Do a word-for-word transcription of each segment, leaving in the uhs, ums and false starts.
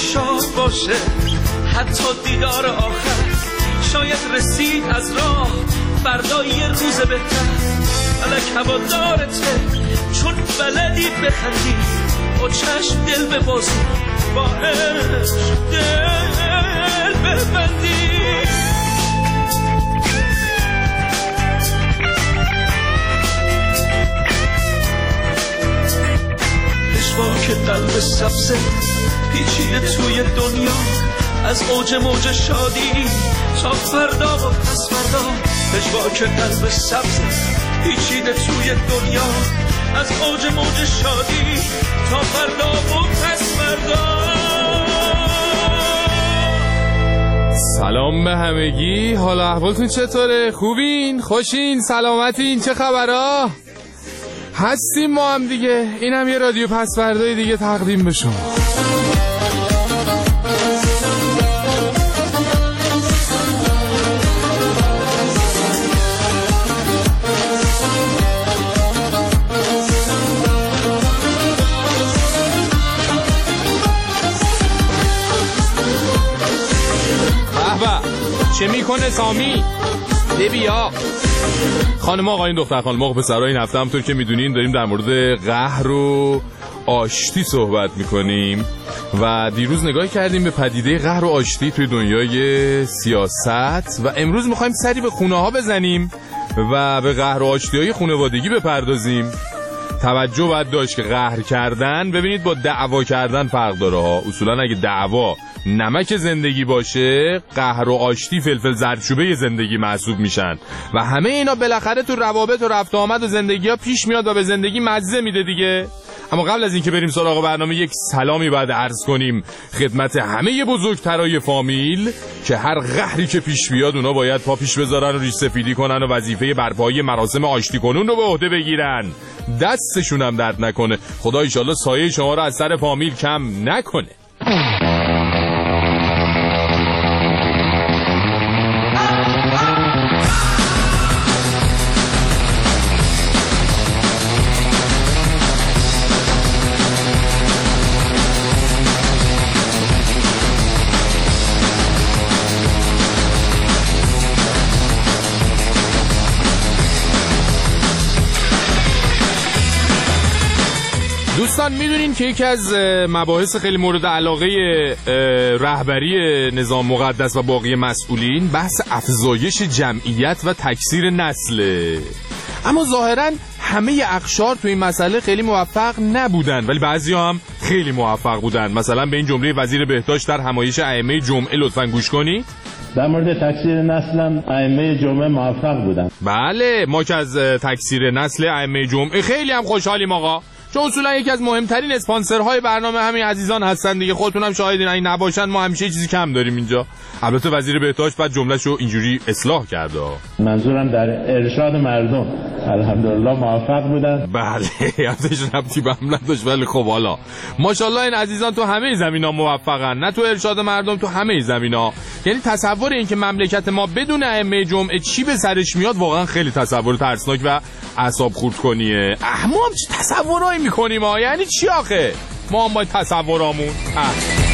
شاد باشه حتی دیدار آخر، شاید رسید از راه فردا یه روز بهتر. فلک هوادارته چون بلدی بخندی، با چشم دل ببازی، با عشق دل ببندی. پشواک قلب سبزه پیچیده توی دنیا، از اوج موج شادی تا فردا و پس فردا. پشواک قلب سبزه پیچیده توی دنیا، از اوج موج شادی تا فردا و پس فردا. سلام به همگی، حالا احوالتون چطوره؟ خوبین؟ خوشین؟ سلامتین؟ چه خبرها؟ هستیم ما هم دیگه. این هم یه رادیو پس فردای دیگه تقدیم به شما. چه میکنه سامی؟ بیا خانم آقایون دختر خانم آقا پسرها، این هفته همونطور که میدونین داریم در مورد قهر و آشتی صحبت میکنیم و دیروز نگاه کردیم به پدیده قهر و آشتی توی دنیای سیاست و امروز میخوایم سری به خونه ها بزنیم و به قهر و آشتی های خانوادگی بپردازیم. توجه باید داشت که قهر کردن ببینید با دعوا کردن فرق داره ها. اصولا اگه دعوا نمک زندگی باشه، قهر و آشتی فلفل زردچوبه زندگی محسوب میشن و همه اینا بالاخره تو روابط و رفت آمد و زندگی ها پیش میاد و به زندگی مزه میده دیگه. اما قبل از اینکه بریم سراغ برنامه، یک سلامی باید عرض کنیم خدمت همه بزرگترای فامیل که هر قهری که پیش بیاد اونا باید پا پیش بذارن و ریش سفیدی کنن و وظیفه برپایی مراسم آشتی کنون رو به عهده بگیرن. دستشون هم درد نکنه. خدا ان شاءالله سایه شما رو از سر فامیل کم نکنه. دوستان میدونین که یکی از مباحث خیلی مورد علاقه رهبری نظام مقدس و باقی مسئولین بحث افزایش جمعیت و تکثیر نسله. اما ظاهرا همه اقشار تو این مسئله خیلی موفق نبودن، ولی بعضیا هم خیلی موفق بودن. مثلا به این جمله وزیر بهداشت در همایش ائمه جمعه لطفاً گوش کنید. در مورد تکثیر نسل هم ائمه جمعه موفق بودن. بله، ما که از تکثیر نسل ائمه جمعه خیلی هم خوشحالیم آقا، چون اصولا یکی از مهمترین اسپانسرهای برنامه همین عزیزان هستن دیگه. خودتون هم شاهدین این نباشن ما همیشه چیزی کم داریم اینجا. البته وزیر بهداشت بعد جمله‌شو اینجوری اصلاح کرد. منظورم در ارشاد مردم الحمدلله موفق بودن. بله، ازش ربطی به هم نداشت، ولی خب حالا ماشاءالله این عزیزان تو همه زمینا موفقن، نه تو ارشاد مردم، تو همه زمینا. یعنی تصور این که مملکت ما بدون ائمه جمعه چی به سرش میاد واقعا خیلی تصور ترسناک و اعصاب خورد کنیه. احمام چه تصورایی میکنیم ها؟ یعنی چی آخه؟ ما هم باید تصورامون اه.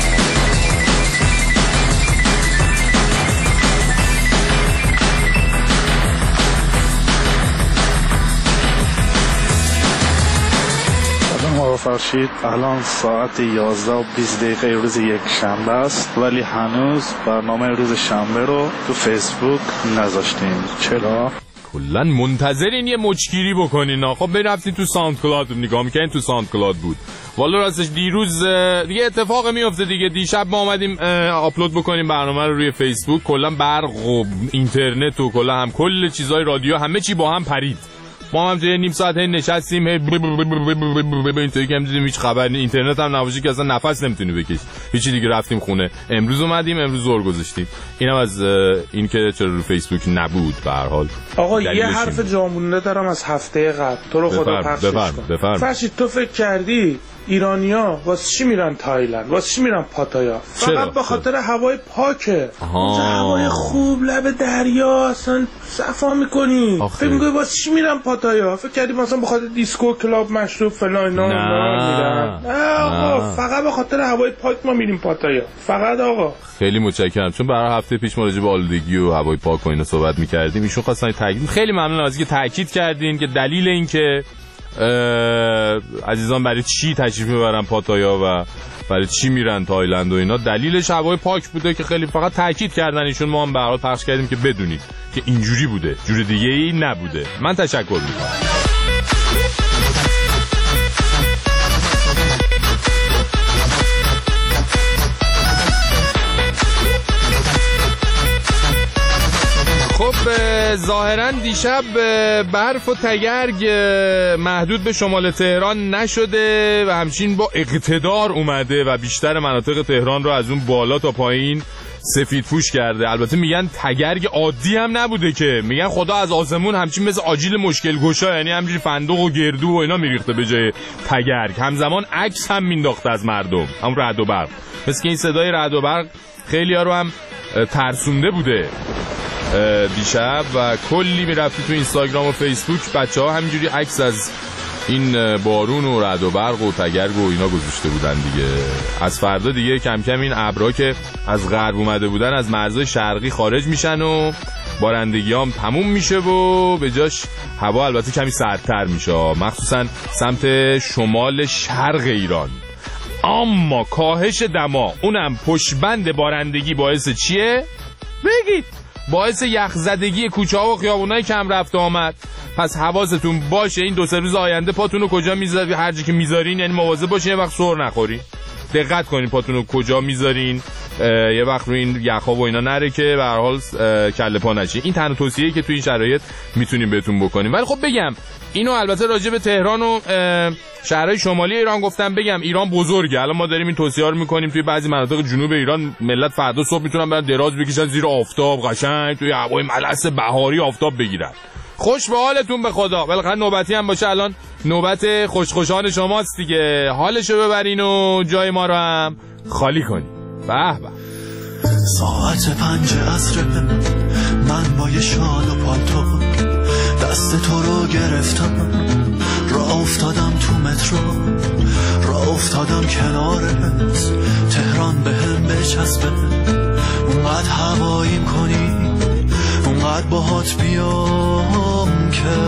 فرشید الان ساعت یازده و بیست دقیقه روز یک شنبه است، ولی هنوز برنامه روز شنبه رو تو فیسبوک نذاشتیم. چرا؟ کلا منتظرین یه مچگیری بکنین. خب برفتین تو ساوند کلاود نگاه میکنین، تو ساوند کلاود بود. والا راستش دیروز دیگه اتفاق میفته دیگه. دیشب ما اومدیم آپلود بکنیم برنامه رو روی فیسبوک، کلا برق و اینترنت و کلا هم کل چیزای رادیو همه چی با هم پرید. ما هم توی نیم ساعت نشستیم اینطوری که هم دیدیم هیچ خبر نی، اینترنت هم نباشه که اصلا نفس نمیتونی بکشی. هیچی دیگه رفتیم خونه. امروز اومدیم، امروز زور گذاشتیم. اینم از این که چرا رو فیسبوک نبود. به هر حال آقا یه حرف جامونده دارم از هفته قبل، تو رو خدا پخشش کن. بفرم. فرشید تو فکر کردی ایرانیا واسه چی میرن تایلند، واسه چی میرن پاتایا؟ فقط به خاطر هوای پاکه. اونجا هوای خوب، لب دریا، اصلا صفا میکنی. فکر میکنی واسه چی میرن پاتایا؟ فکر کردی مثلا به خاطر دیسکو، کلاب، مشروب فلان اینا میرن؟ نه آقا، فقط به خاطر هوای پاک ما میریم پاتایا. فقط آقا. خیلی متشکرم، چون برای هفته پیش ما راجع به آلودگی و هوای پاک و اینا صحبت می‌کردیم، ایشون خواستن تاکید. خیلی ممنون از اینکه تاکید کردین که دلیل این که عزیزان برای چی تشریف میبرن پاتایا و برای چی میرن تایلند و اینا، دلیلش هوای پاک بوده که خیلی فقط تاکید کردن ایشون. ما هم به هر حال پخش کردیم که بدونید که اینجوری بوده، جور دیگه ای نبوده. من تشکر میکنم. خب ظاهرا دیشب برف و تگرگ محدود به شمال تهران نشده و همچنین با اقتدار اومده و بیشتر مناطق تهران رو از اون بالا تا پایین سفید پوش کرده. البته میگن تگرگ عادی هم نبوده که، میگن خدا از آسمون همچین مثل آجیل مشکل گشا، یعنی همچین فندق و گردو و اینا میریخته به جای تگرگ. همزمان عکس هم مینداخته از مردم، هم رعد و برق. مثل که این صدای رعد و برق خیلی ها رو هم ترسونده بوده دیشب و کلی میرفتی تو اینستاگرام و فیسبوک بچه ها همینجوری عکس از این بارون و رعد و برق و تگرگ و اینا گذاشته بودن دیگه. از فردا دیگه کم کم این ابرها که از غرب اومده بودن از مرزهای شرقی خارج میشن و بارندگی هم تموم میشه و به جاش هوا البته کمی سردتر میشه، مخصوصا سمت شمال شرق ایران. اما کاهش دما، اونم پشتبند بارندگی، باعث چیه؟ بگید. باعث یخزدگی کوچه ها و خیابونای کم رفت آمد. پس حواستون باشه این دو سه روز آینده پاتون رو کجا میذارین، هر جا که میذارین یعنی مواظب باشین یه وقت سر نخورین. دقت کنین پاتون رو کجا میذارین، یه وقت رو این یخا و اینا نره که به هر حال کله پا نشین. این تنها توصیه‌ای که تو این شرایط میتونیم بهتون بکنیم. ولی خب بگم اینو البته راجع به تهران و شهرهای شمالی ایران گفتم، بگم ایران بزرگه. الان ما داریم این توصیه‌ها رو میکنیم توی بعضی مناطق جنوب ایران ملت فردا صبح میتونن برن دراز بکشن زیر آفتاب قشنگ توی هوای ملس بهاری آفتاب بگیرن. خوش به حالتون به خدا. بالاخره نوبتی هم باشه، الان نوبت خوشخوشان شماست دیگه. حالشو ببرین و جای ما رو هم خالی کنین. به به. ساعت پنج عصر من با یه شال و پالتو دست تو رو گرفتم، راه افتادم تو مترو، راه افتادم کنارت، تهران به هم بچسبه، اونقدر هواییم کنی، اونقدر باهات بیام که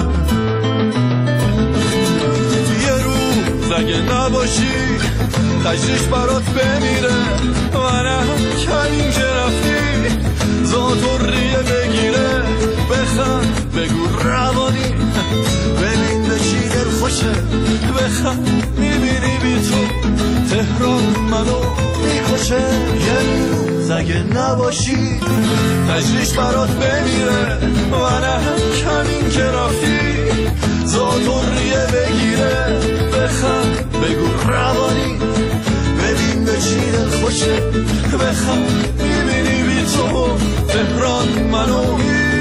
یه روز اگه نباشی تجریش برات بمیره، منم کمین که رفتی زاتوریه بگیره، بخند بگو روانی، ببین به چی دل خوشه، بخند میبینی بی تو تهران منو میکشه، یه روز اگه نباشی تجریش برات بمیره، منم کمین که رفتی زاتوریه بگیره، بخند بگو روانی، ببین به چی دل خوشه، بخند میبینی بی تو تهران منو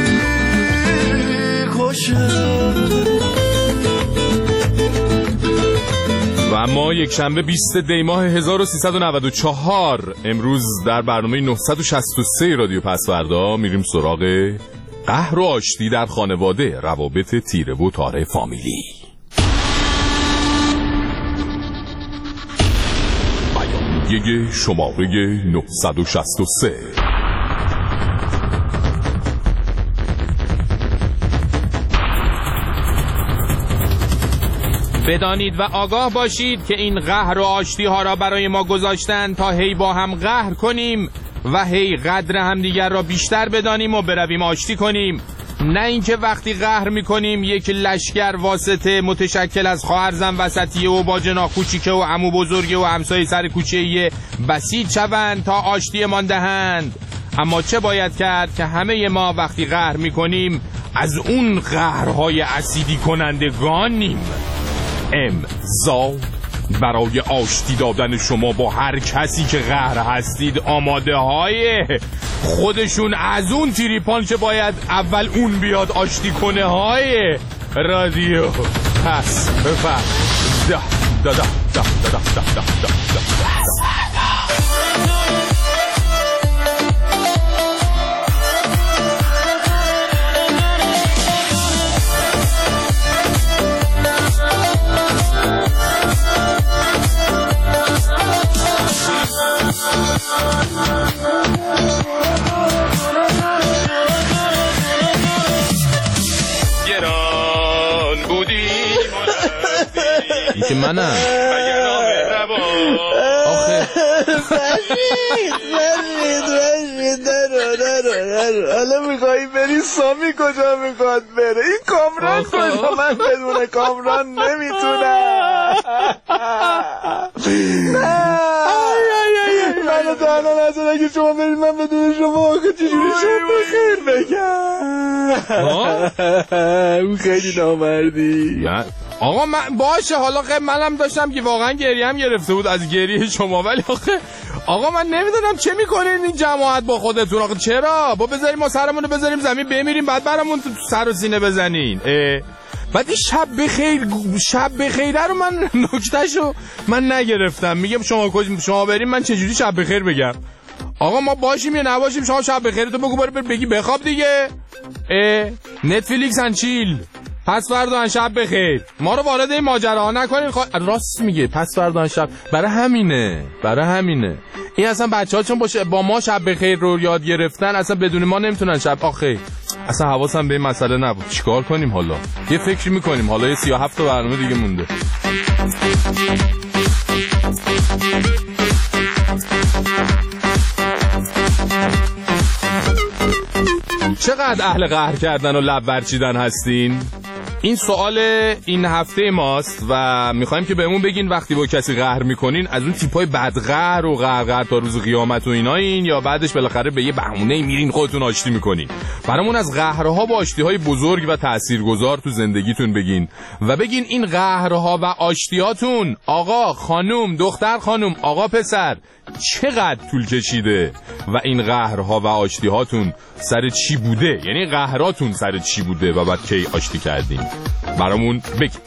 میکشه. و اما یک شنبه بیست دی ماه هزار و سیصد و نود و چهار امروز در برنامه نهصد و شصت و سه رادیو پسوردا میریم سراغ قهر و آشتی در خانواده، روابط تیره و تاره فامیلی. بیانیه شماره نهصد و شصت و سه. بدانید و آگاه باشید که این قهر و آشتی ها را برای ما گذاشتن تا هی با هم قهر کنیم و هی قدر همدیگر را بیشتر بدانیم و برویم آشتی کنیم، نه اینکه وقتی قهر میکنیم یک لشکر واسطه متشکل از خواهرزن وسطیه و باجناق کوچیکه و عمو بزرگه و همسایه سر کوچه‌ای بسیج شوند تا آشتی مان دهند. اما چه باید کرد که همه ما وقتی قهر میکنیم از اون قهرهای اسیدی کنندگانیم. امضا برای آشتی دادن شما با هر کسی که قهر هستید آماده های خودشون از اون تریپان که باید اول اون بیاد آشتی کنه های رادیو پس بفرد. ده ده ده ده ده ده ده ده. گران بودی این که منم آخه فرشید فرشید فرشید نرو نرو نرو حالا میخوایی بری سامی کجا میخواد بره این کامران کجا من بدون کامران نمیتونم منو تنها نزد اگه شما برید من بدون شما آخه چجوری شما بخیر بگم اون خیلی نامردی آقا من باشه حالا خیلی منم داشتم که واقعا گریه هم گرفته بود از گریه شما ولی آخه آقا من نمیدونم چه میکنین این جماعت با خودتون آخه چرا با بذاریم ما سرمونو بذاریم زمین بمیریم بعد برامون تو سر و سینه بزنین بعد این شب بخیر شب بخیره رو من نکتهشو من نگرفتم میگم شما شما بریم من چجوری شب بخیر بگم آقا ما باشیم یا نباشیم شما شب بخیر تو بگو برو بگی بخواب دیگه اه نتفلیکس ان چیل پس فردا شب بخیر ما رو وارد این ماجراها نکنین خوا... راست میگه پس فردا شب برای همینه برای همینه این اصلا بچه‌ها چون باشه با ما شب بخیر رو یاد گرفتن اصلا بدون ما نمیتونن شب آخه اصلا حواسم به این مسئله نبود چیکار کنیم حالا یه فکری میکنیم حالا یه سی و هفت برنامه دیگه مونده چقدر اهل قهر کردن و لب برچیدن هستین؟ این سوال این هفته ماست و میخوایم که بهمون بگین وقتی با کسی قهر میکنین از اون تیپای بدقهر و قهر تا روز قیامت و اینا این یا بعدش بالاخره به یه بهونه میرین خودتون آشتی میکنین. برامون از قهرها با آشتیهای بزرگ و تاثیرگذار تو زندگیتون بگین و بگین این قهرها و آشتیاتون آقا خانوم دختر خانوم آقا پسر چقدر طول کشیده و این قهرها و آشتیهاتون سر چی بوده، یعنی قهراتون سر چی بوده و بعد کی آشتی کردین برامون بگید.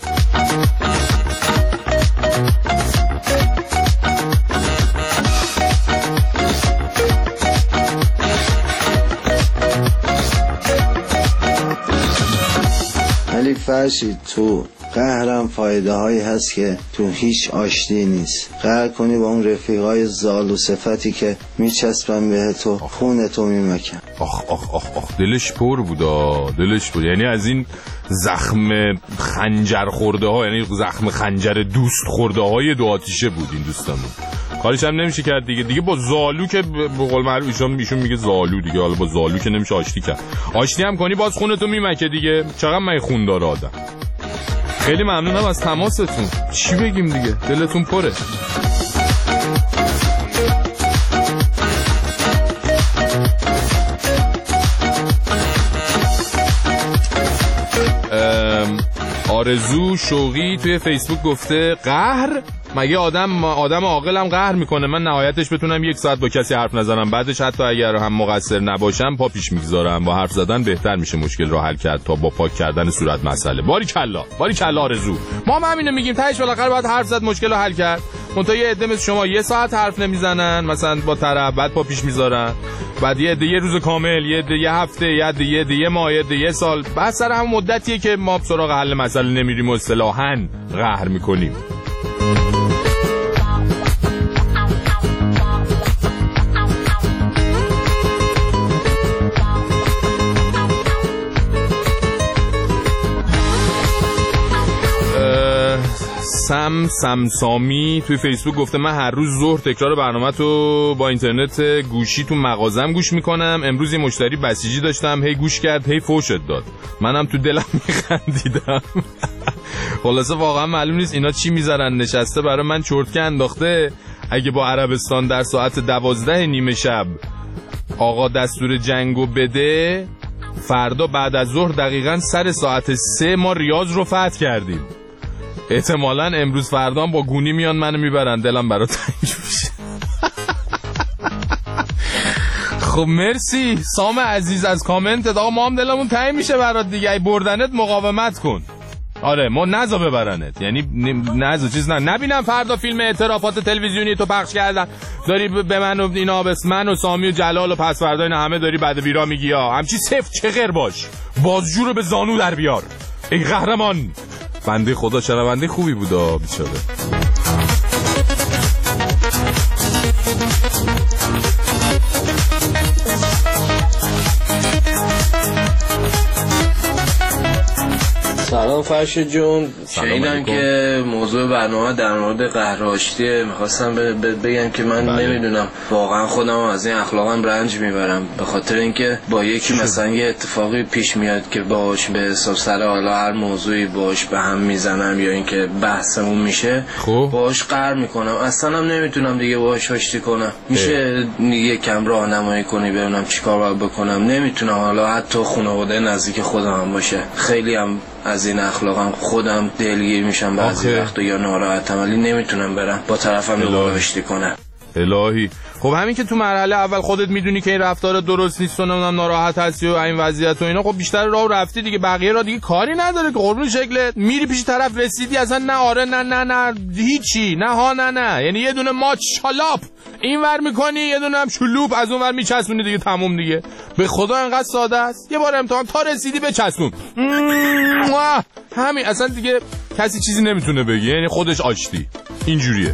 ولی فرشید تو قهرم فایده هایی هست که تو هیچ آشتی نیست. قهر کنی با اون رفیقای زال و صفتی که میچسبن به تو خون تو میمکن. آخ آخ آخ آخ دلش پر بودا دلش پر، یعنی از این زخم خنجر خورده ها، یعنی زخم خنجر دوست خورده های دو آتیشه بود این دوستمون. کارش هم نمیشه کرد دیگه دیگه با زالو که به قول معروف ایشون ایشون میگه زالو دیگه، حالا با زالو که نمیشه آشتی کرد. آشتی هم کنی باز خونتو میمکه دیگه. چقدر من خون داره آدم. خیلی ممنونم از تماستون. چی بگیم دیگه، دلتون پره. آرزو شوقی توی فیسبوک گفته قهر مگه آدم آدم عاقلم قهر میکنه؟ من نهایتش بتونم یک ساعت با کسی حرف نزنم، بعدش حتی اگر هم مقصر نباشم پا پیش میگذارم. با حرف زدن بهتر میشه مشکل رو حل کرد تا با پاک کردن صورت مسئله. باری کلا باری کلا آرزو، ما هم همینو میگیم، تهش بالاخره باید حرف زد مشکل رو حل کرد. منتها یه عده مثل شما یه ساعت حرف نمیزنن مثلا با طرف، بعد پا پیش میذارن، بعد یه عده یه روز کامل، یه عده یه هفته، یه عده یه عده یه ماه، یه عده یه سال. بعد سر هم مدتیه که ما سراغ حل مسئله نمیریم و اصطلاحاً قهر میکنیم. سم سمسامی توی فیسبوک گفته من هر روز ظهر تکرار برنامه تو با اینترنت گوشی تو مغازم گوش میکنم. امروز یه مشتری بسیجی داشتم، هی گوش کرد هی فوشت داد، منم تو دلم میخندیدم. خلاصه واقعا معلوم نیست اینا چی میذارن، نشسته برای من چرتکه انداخته اگه با عربستان در ساعت دوازده نیمه شب آقا دستور جنگو بده، فردا بعد از ظهر دقیقاً سر ساعت سه ما ریاض رو فتح کردیم. احتمالاً امروز فردا با گونی میان منو میبرن، دلم برات تنگ میشه. خب مرسی سام عزیز از کامنت. آقا ما هم دلمون تنگ میشه برات دیگه، ای بردنت مقاومت کن. آره ما نزا ببرنت، یعنی نزا چیز نه نبینم فردا فیلم اعترافات تلویزیونی تو پخش کردن داری به من و اینا بس من و سامی و جلال و پس فردا اینا همه داری بعد ویرا میگی ها همچی صفر چغر باش، بازجو رو به زانو در بیار ای قهرمان. بنده خدا شنونده خوبی بودا بیچاره. سلام فرشید جون، شنیدم که موضوع برنامه در مورد قهر و آشتیه. میخواستم بگم که من بله. نمیدونم واقعا خودم از این اخلاقم رنج میبرم، به خاطر اینکه با یکی مثلا یه اتفاقی پیش میاد که باهاش به حساب سر حالا هر موضوعی باهاش به هم میزنم یا اینکه بحثمون میشه خوب. باهاش قهر میکنم، اصلا هم نمیتونم دیگه باهاش آشتی کنم. میشه یه کم راهنمایی کنی ببینم چیکار باید بکنم؟ نمیتونم، حالا حتی خانواده نزدیک خودم هم باشه. خیلی هم از این اخلاقم خودم دلگیر میشم بعضی وقتا یا ناراحتم، ولی نمیتونم برم با طرفم دوباره آشتی کنم. الهی خب همین که تو مرحله اول خودت میدونی که این رفتار درست نیست و نمیدونم ناراحت هستی و این وضعیت و اینا، خب بیشتر راه رفتی دیگه، بقیه را دیگه کاری نداره که قربون شکلت میری پیش طرف رسیدی اصلا نه آره نه نه نه هیچی نه ها نه نه، یعنی یه دونه ماچ شالاپ این ور میکنی یه دونه هم شلوپ از اون ور میچسبونی دیگه تموم دیگه. به خدا انقدر ساده است، یه بار امتحان تا رسیدی بچسبون همین، اصلا دیگه کسی چیزی نمیتونه بگه، یعنی خودش آشتی اینجوریه.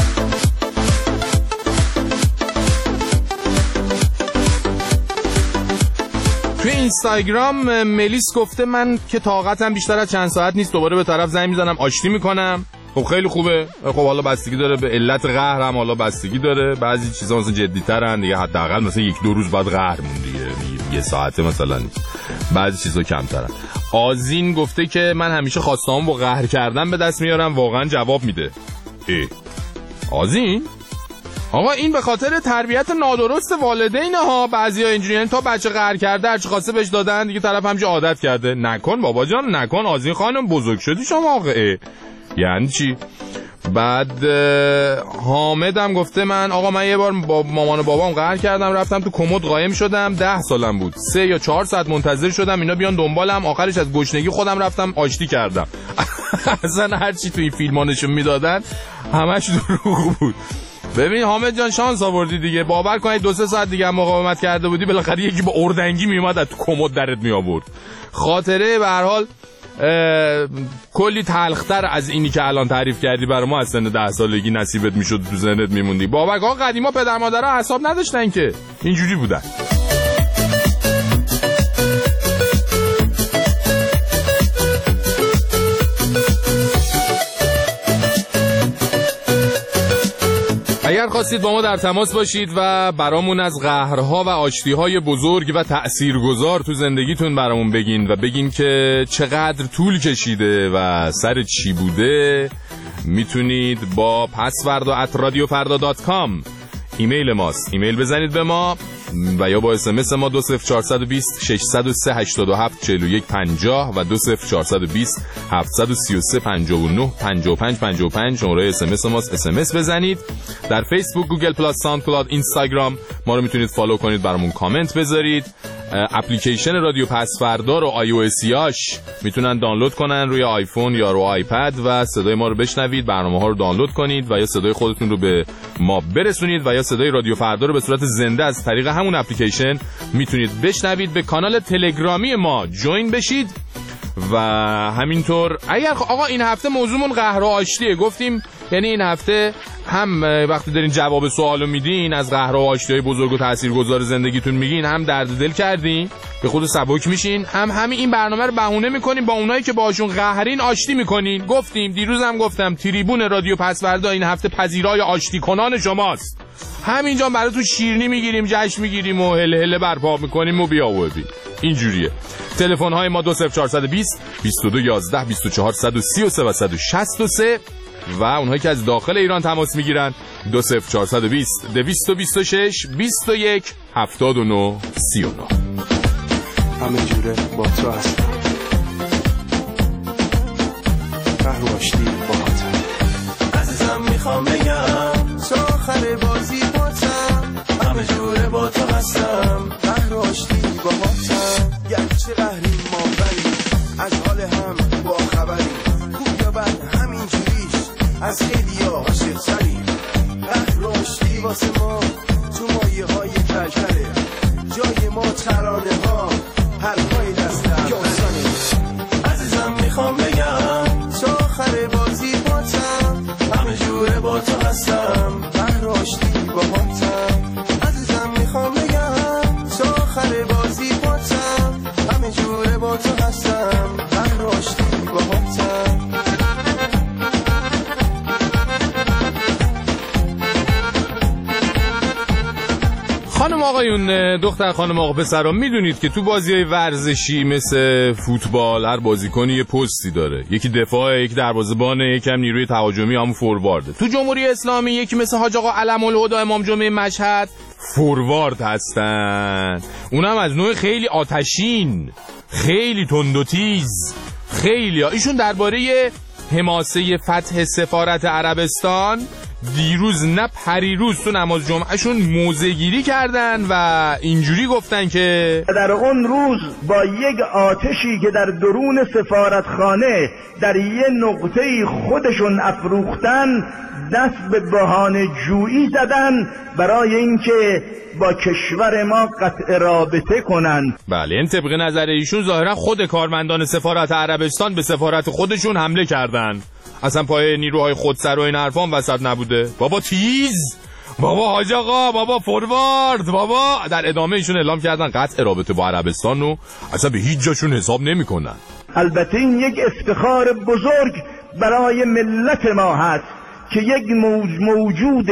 توی اینستاگرام ملیس گفته من که طاقتم بیشتر از چند ساعت نیست دوباره به طرف زنگ میزنم آشتی میکنم. خب خیلی خوبه، خب حالا بستگی داره به علت قهر هم، حالا بستگی داره، بعضی چیزا مثلا جدی‌ترن دیگه، حداقل مثلا یک دو روز بعد قهر مون دیگه، یه ساعته مثلا نیست، بعضی چیزا کمترن. آزین گفته که من همیشه خواسته‌ام با قهر کردن به دست میارم، واقعا جواب میده. ای آزین آقا این به خاطر تربیت نادرست والدینه ها، بعضیا اینجوریه تا بچه قهر کرده هرچی خواسته بهش دادن دیگه، طرف همش عادت کرده. نکن بابا جان نکن، آزین خانم بزرگ شدی شما آقا. یعنی چی؟ بعد حامدم گفته من آقا من یه بار با مامان و بابام قهر کردم، رفتم تو کمد قایم شدم، ده سالم بود، سه یا چهار ساعت منتظر شدم اینا بیان دنبالم، آخرش از گشنگی خودم رفتم آشتی کردم. اصلا هرچی تو این فیلم‌ها نشون میدادن همش دروغ بود. ببین حامد جان شانس آوردی دیگه، باور کنید دو سه ساعت دیگه مقاومت کرده بودی بالاخره یکی با اردنگی میومد از تو کمد درت می آورد. خاطره به هر حال کلی تلختر از اینی که الان تعریف کردی برای ما از سن ده سالگی نصیبت میشد تو ذهنت میموندی. باور کن قدیما پدر مادرها حساب نداشتن که اینجوری بودن. اگر خواستید با ما در تماس باشید و برامون از قهرها و آشتیهای بزرگ و تأثیرگذار تو زندگیتون برامون بگین و بگین که چقدر طول کشیده و سر چی بوده، میتونید با پسورد ات رادیو فردا دات کام ایمیل ماست ایمیل بزنید به ما و یا با اس ام اس ما دو صفر چهار دو صفر شش صفر سه هشت هفت چهار یک پنجاه و دو صفر چهار دو صفر هفت سه سه پنج نه پنج پنج پنج پنج شماره اس ام اس ماست. اس ام اس بزنید. در فیسبوک، گوگل پلاس، ساوند کلاود، اینستاگرام ما رو میتونید فالو کنید، برامون کامنت بذارید. اپلیکیشن رادیو پسوردا رو آی او اسیاش میتونن دانلود کنن روی آیفون یا رو آیپد و صدای ما رو بشنوید، برنامه ها رو دانلود کنید و یا صدای خودتون رو به ما برسونید و یا صدای رادیو فردا رو به صورت زنده از طریق همون اپلیکیشن میتونید بشنوید. به کانال تلگرامی ما جوین بشید و همینطور اگر آقا این هفته موضوعمون قهر و آشتیه گفتیم، یعنی این هفته هم وقتی دارین جواب سوالو میدین از قهر و آشتی‌های بزرگ و تاثیرگذار زندگیتون میگین، هم درد دل کردین به خود سبک میشین، هم همین این برنامه رو بهونه میکنین با اونایی که باهاشون قهرین آشتی میکنین. گفتیم دیروز هم گفتم تریبون رادیو پسوردا این هفته پذیرای آشتی کنان شماست. همینجا براتون شیرینی میگیریم، جشن میگیریم و هله هله برپا میکنیم و بیا و بی. اینجوریه. تلفن های ما دو صفر چهار دو صفر بیست و دو یازده بیست و چهار صد و سی و سه و صد و شصت و سه و اونهایی که از داخل ایران تماس میگیرن دو صفر چهار دو صفر دویست و بیست و شش بیست و یک هفتاد و نه سی و نه. همه جوره با تو هستم، قهر و آشتی با هاتم، عزیزم میخوام بگم تا آخر بازی باتم، همه جوره با تو هستم، قهر و آشتی با هاتم، گرچه قهریم ما ولی از حال هم با خبری، از خیلی ها عاشق تریم قهر و آشتی واسه ما تو مایه های کلکله جای ما ترانه ها حرفای دست اولیم عزیزم میخوام بگم تا آخر بازی باتم همه جوره با تو هستم قهر و آشتی با همتم عزیزم میخوام بگم تا آخر بازی باتم همه جوره با تو هستم قهر و آشتی با همتم خانم آقایون، دختر خانم آقا پسرا، میدونید که تو بازی‌های ورزشی مثل فوتبال هر بازیکنی یه پستی داره. یکی دفاع، یکی دروازه‌بان، یکی هم نیروی تهاجمی، همون فوروارده. تو جمهوری اسلامی یکی مثل حاج آقا علم الهدی امام جمعه مشهد فوروارد هستن. اونم از نوع خیلی آتشین، خیلی تند و تیز، خیلی ها. ایشون درباره حماسه فتح سفارت عربستان دیروز نه پریروز تو نماز جمعهشون موضع‌گیری کردن و اینجوری گفتن که در اون روز با یک آتشی که در درون سفارتخانه در یه نقطه خودشون افروختن دست به بهانه جویی زدن برای اینکه با کشور ما قطع رابطه کنن. بله، این طبق نظر ایشون ظاهرا خود کارمندان سفارت عربستان به سفارت خودشون حمله کردن. اصلا پای نیروهای خودسر و این حرفان وسط نبوده. بابا تیز، بابا حاج آقا، بابا فوروارد، بابا. در ادامه ایشون اعلام کردن قطع رابطه با عربستان رو اصلا به هیچ جاشون حساب نمی‌کنن. البته این یک افتخار بزرگ برای ملت ما هست که یک موجود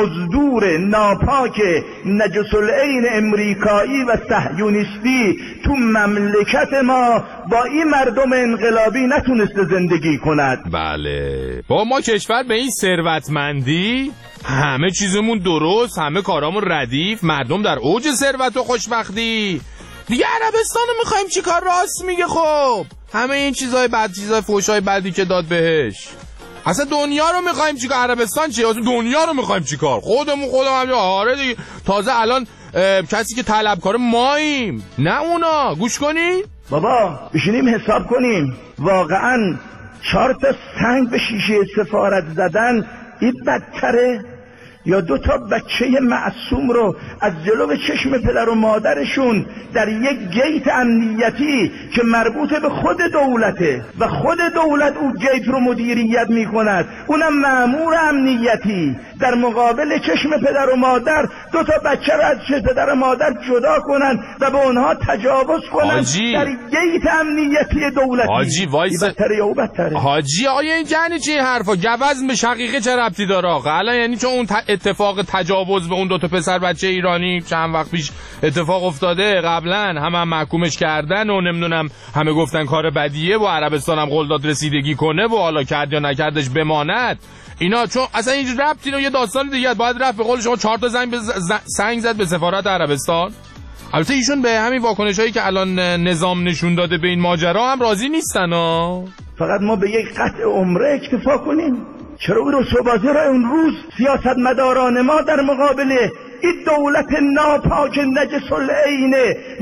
مزدور ناپاک نجس العین امریکایی و صهیونیستی تو مملکت ما با این مردم انقلابی نتونسته زندگی کند. بله، با ما کشور به این ثروتمندی، همه چیزمون درست، همه کارامون ردیف، مردم در اوج ثروت و خوشبختی، دیگه عربستانو میخوایم چی کار؟ راست میگه. خب همه این چیزای بد، چیزای فحشای بدی که داد بهش، اصلا دنیا رو میخوایم چیکار؟ عربستان چیه؟ اصلا دنیا رو میخوایم چیکار؟ خودمون خودم هم. آره دیگه، تازه الان کسی که طلبکار ماییم، نه اونا. گوش کنین بابا، بشینیم حساب کنیم. واقعا چهار تا سنگ به شیشه سفارت زدن این بدتره یا دو تا بچه معصوم رو از جلو چشم پدر و مادرشون در یک گیت امنیتی که مربوط به خود دولته و خود دولت او گیت رو مدیریت میکند، اونم مأمور امنیتی، در مقابل چشم پدر و مادر دو تا بچه رو از چشم پدر و مادر جدا کنن و به اونها تجاوز کنن حاجی. در گیت امنیتی دولتی. حاجی وایس بدتره یا او بدتره؟ حاجی آیا این جنی چی حرفا؟ گوزن به شقیقه چه ربطی داره آقا؟ الان یعنی چون اون اتفاق تجاوز به اون دو تا پسر بچه ایرانی چند وقت پیش اتفاق افتاده، قبلا هم, هم محکومش کردن و نمیدونم همه گفتن کار بدیه و عربستان هم قول داد رسیدگی کنه و حالا کرد یا نکردش بماند اینا، چون اصلا این ربطی رو یه داستان دیگه. باید رفت به قول شما چهار تا زنگ سنگ زد به سفارت عربستان. البته ایشون به همین واکنشایی که الان نظام نشون داده به این ماجرا هم راضی نیستن ها. فقط ما به یک قطع عمره اکتفا کنیم. چرا او رسوبازی را اون روز سیاستمداران ما در مقابل این دولت ناپاک نجس العین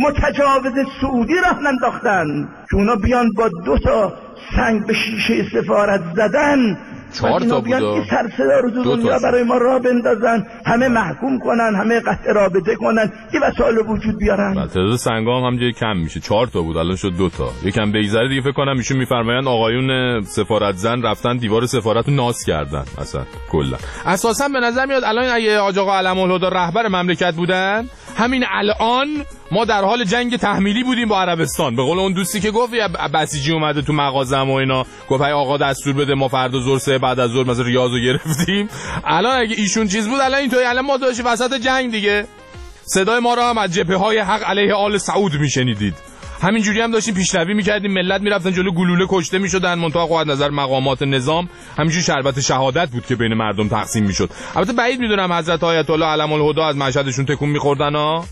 متجاوز سعودی راه انداختن که اونا بیان با دو تا سنگ به شیشه سفارت زدن، چهار تا بیان این سرصدا رو تو دنیا برای ما راه بندازن، همه محکوم کنن، همه قطع رابطه کنن، این وسایل وجود بیارن. تعداد سنگام هم جای کم میشه، چهار تا بود الان شد دو تا. یکم بیزاره دیگه فکر کنم ایشون میفرمایند آقایون سفارت زن رفتن دیوار سفارت رو ناس کردن. اصلا کلا اساسا به نظر میاد الان اگه حاج آقا علم الهدی رهبر مملکت بودن، همین الان ما در حال جنگ تحمیلی بودیم با عربستان. به قول اون دوستی که گفت بسیجی اومده تو مغازم و اینا، گفت ای آقا دستور بده ما فردا ظهر سه بعد از ظهر مثلا ریاضو گرفتیم. الان اگه ایشون چیز بود الان اینطوری، الان ما داشتیم وسط جنگ دیگه. صدای ما رو هم از جبهه‌های حق علیه آل سعود میشنیدید. همینجوری هم داشتیم پیشروی میکردیم، ملت میرفتن جلو گلوله کشته میشدن، منتها خب از نظر مقامات نظام همینجوری شربت شهادت بود که بین مردم تقسیم میشد. البته بعید میدونم حضرت آیت الله علم الهدی از مشهدشون تکون میخوردن ها.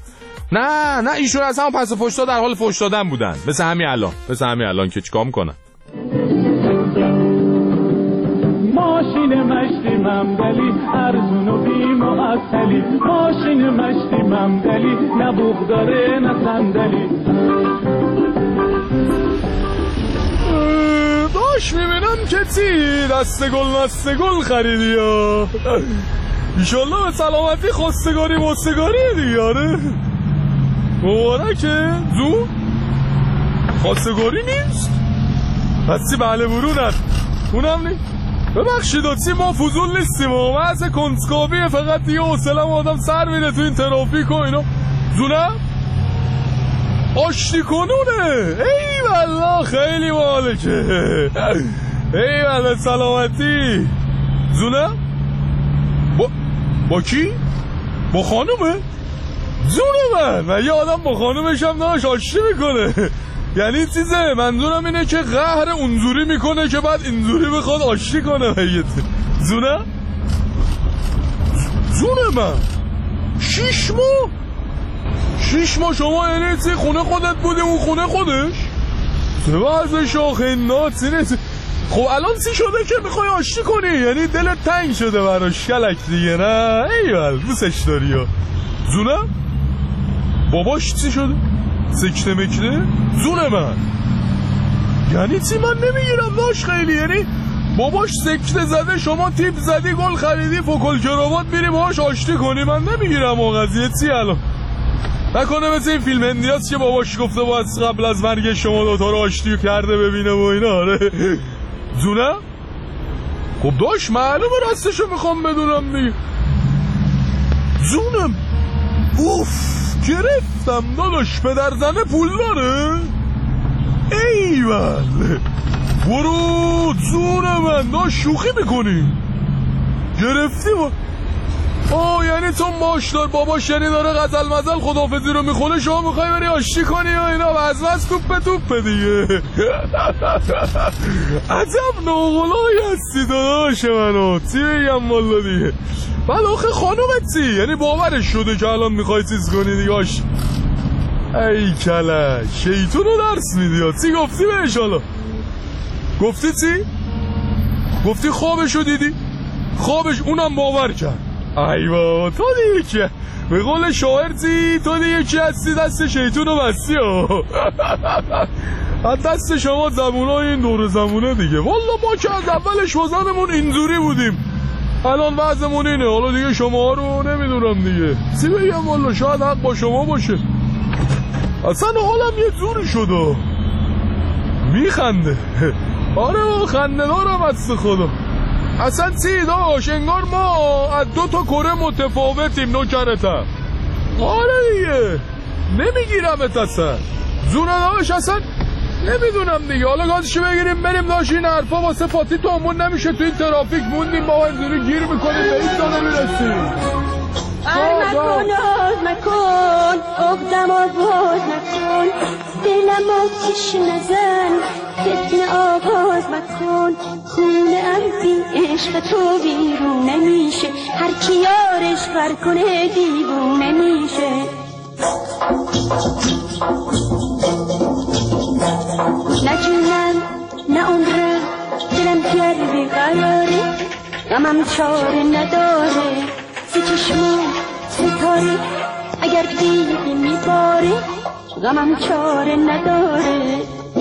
نه نه ایشون از همون پس فحش در حال فحش دادن بودن، مثل همین الان، مثل همین الان که چیکار میکنن. ماشین مشتی ممدلی ارزون و بی معطلی، ماشین مشتی ممدلی نه بوق داره نه صندلی. داشت میبینم که چی دست گل مست گل خریدی ها. ایشالله به سلامتی خواستگاری مستگاری دیگه. آره مبارکه. زون خواستگاری نیست پسی بله برونت اونم نیست. ببخشید اچی ما فضول نیستیم و محض کنسکابیه، فقط دیگه حوصله‌م آدم سر میره تو این ترافیک و اینا. زونم آشتی کنونه. ای والله خیلی مالکه. ای والله سلامتی. زونم با با کی؟ با خانومه؟ زونه من من یه آدم با خانومش هم داشت آشتی میکنه. یعنی چیزه منظورم اینه که قهر اونجوری میکنه که بعد اینجوری بخواد آشتی کنه. زونه زونه من شیش ماه شیش ماه شما یعنی چی خونه خودت بودی اون خونه خودش؟ چه وضع شاخه نات. خب الان چی شده که میخوای آشتی کنی؟ یعنی دلت تنگ شده براش کلک دیگه نه؟ ایوال دوستش داری ها. زونه باباش چی شده؟ سکته مکته؟ زونه من یعنی چی من نمیگیرم داشت خیلی. یعنی باباش سکته زده شما تیپ زدی گل خریدی فوکل کراوات میری باهاش آشتی کنی؟ من نمیگیرم اون قضیه چی الان. نکنه مثل این فیلم هندیاست که باباش گفته باید قبل از مرگ شما دوتا رو آشتی کرده ببینه و اینا. آره زونه خب داشت معلومه راستشو میخوام بدونم دیگه. زونم اوف گرفتم داداش پدر زنه پول داره. ایول برو زونه من داشت شوخی میکنی گرفتی با آه یعنی تو ماش دار باباش یعنی داره غزل مزل خداحافظی رو میخونه شما میخوای بری آشتی کنی و اینا وز وز توپه توپه دیگه. عجب ناغلایی هستی داداش منو چی بگم والا دیگه. بعد آخه خانومت چی یعنی باورش شده که الان میخوای چیز کنی دیگه آشتی؟ ای کلک شیطون رو درس میدی ها. چی گفتی بهش حالا؟ گفتی چی؟ گفتی خوابشو دیدی؟ خوابش اونم باور کرد. ایوا تو دیگه که به قول شاعر چی تو دیگه که هستی دست شیطون رو بستی ها. از دست شما زمونه این دور زمونه دیگه. والا ما که از اولش وزنمون اینجوری بودیم الان وضعمون اینه. حالا دیگه شما رو نمیدونم دیگه چی بگم والا شاید حق با شما باشه. اصلا حالم یه جوری شده میخنده. آره خنده دارم از خدا. اصلا چی داشت انگار ما از دو تا کره متفاوتیم نوکرتم. آره دیگه نمیگیرم اصلا زونه داشت اصلا نمیدونم دیگه. حالا گازشو بگیریم بریم داشت این حرفا واسه فاتی تو همون نمیشه تو این ترافیک موندیم با اینجوری گیر میکنیم به این تا نمیرسیم. ار مکن آز مکن اقدم آواز مکن دلم آتیش نزن فتنه آغاز مکن خونه ارزی عشق تو بیرون نمیشه هر کی یارش بر کنه دیوونه میشه. نه جونم نه عمرم دلم گربه قراره غمم چاره نداره سی چشمون ستاره اگر دیگه میباره غمم چاره نداره.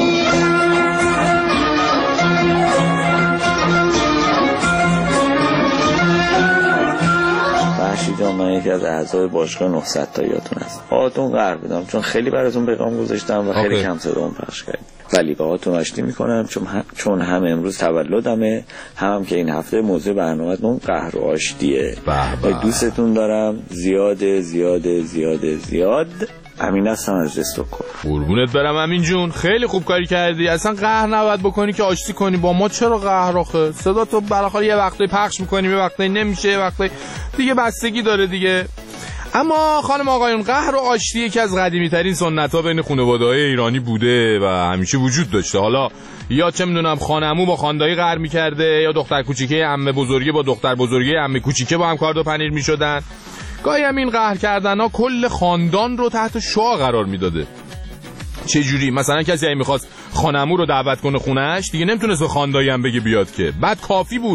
فرشید جان من یکی از اعضای باشگاه نهصد تا یادتون هست. باهاتون قرار بدم چون خیلی براتون پیغام گذاشتم و خیلی کم صدام پخش کردم ولی باهاتون آشتی میکنم چون هم چون هم امروز تولدمه هم, هم که این هفته موضوع برنامه‌تون قهر و آشتیه. دوستتون دارم زیاده زیاده زیاده زیاد. امین هستم از استکهلم. قربونت برم امین جون خیلی خوب کاری کردی. اصلا قهر نباید بکنی که آشتی کنی. با ما چرا قهر آخه؟ صدا تو بالاخره یه وقتی پخش میکنیم یه وقتی نمیشه یه وقتی دیگه بستگی داره دیگه. اما خانم آقایون قهر و آشتی یکی از قدیمی ترین سنت ها بین خانواده‌های ایرانی بوده و همیشه وجود داشته. حالا یا چه میدونم خانمو با خاندایی قهر میکرده یا دختر کوچیکه عمه بزرگی با دختر بزرگی عمه کوچیکه با هم کارد و پنیر میشدن. گاهی هم این قهر کردن ها کل خاندان رو تحت شعاع قرار میداده. چه جوری؟ مثلا کسی اگه میخواست خانمو رو دعوت کنه خونهش دیگه نمیتونست به خاندایی هم بگه بیاد که بعد کافی بود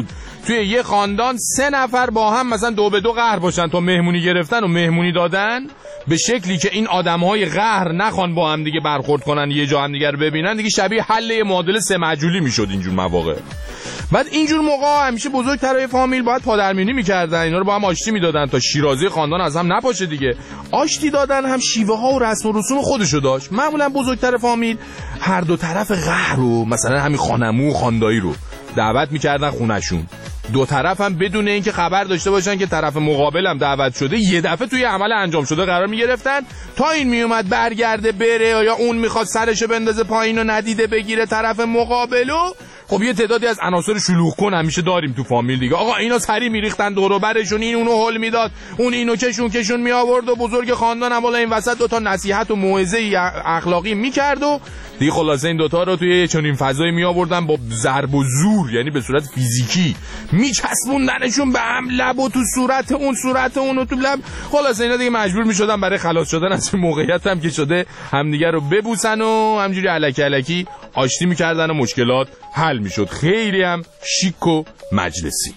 توی یه خاندان سه نفر با هم مثلا دو به دو قهر باشن تا مهمونی گرفتن و مهمونی دادن به شکلی که این آدم‌های قهر نخوان با هم دیگه برخورد کنن، یه جا هم دیگه رو ببینن، دیگه شبیه حل معادله سه مجهولی میشد اینجور مواقع. بعد اینجور موقع همیشه بزرگترای فامیل باید پادرمیونی میکردن، اینا رو با هم آشتی میدادن تا شیرازی خاندان از هم نپاشه دیگه. آشتی دادن هم شیوه ها و رسم و رسوم خودشو داشت. معمولا بزرگتر فامیل هر دو طرف قهر رو، مثلا همین خانمو و خاندایی رو دعوت میکردن خونشون. دو طرف هم بدون اینکه خبر داشته باشن که طرف مقابل هم دعوت شده یه دفعه توی عمل انجام شده قرار میگرفتن تا این میومد برگرده بره یا اون میخواد سرشو بندازه پایین و ندیده بگیره طرف مقابلو. خب یه تعدادی از عناصر شلوغ کن همیشه داریم تو فامیل دیگه. آقا اینا سری میریختن دور و برشون، این اونو هول میداد، اون اینو کشون کشون می آورد و بزرگ خاندان هم بالا این وسط دو تا نصیحت و موعظه اخلاقی میکرد و دیگه خلاصه این دوتا رو توی چنین فضایی می آوردن با ضرب و زور، یعنی به صورت فیزیکی میچسبوندنشون به هم، لب و تو صورت اون، صورت اون و تو لب. خلاصه اینا دیگه مجبور میشدن برای خلاص شدن از این موقعیت هم که شده همدیگه رو ببوسن و همجوری الکی الکی آشتی میکردن و مشکلات حل میشد. خیلی هم شیک و مجلسی.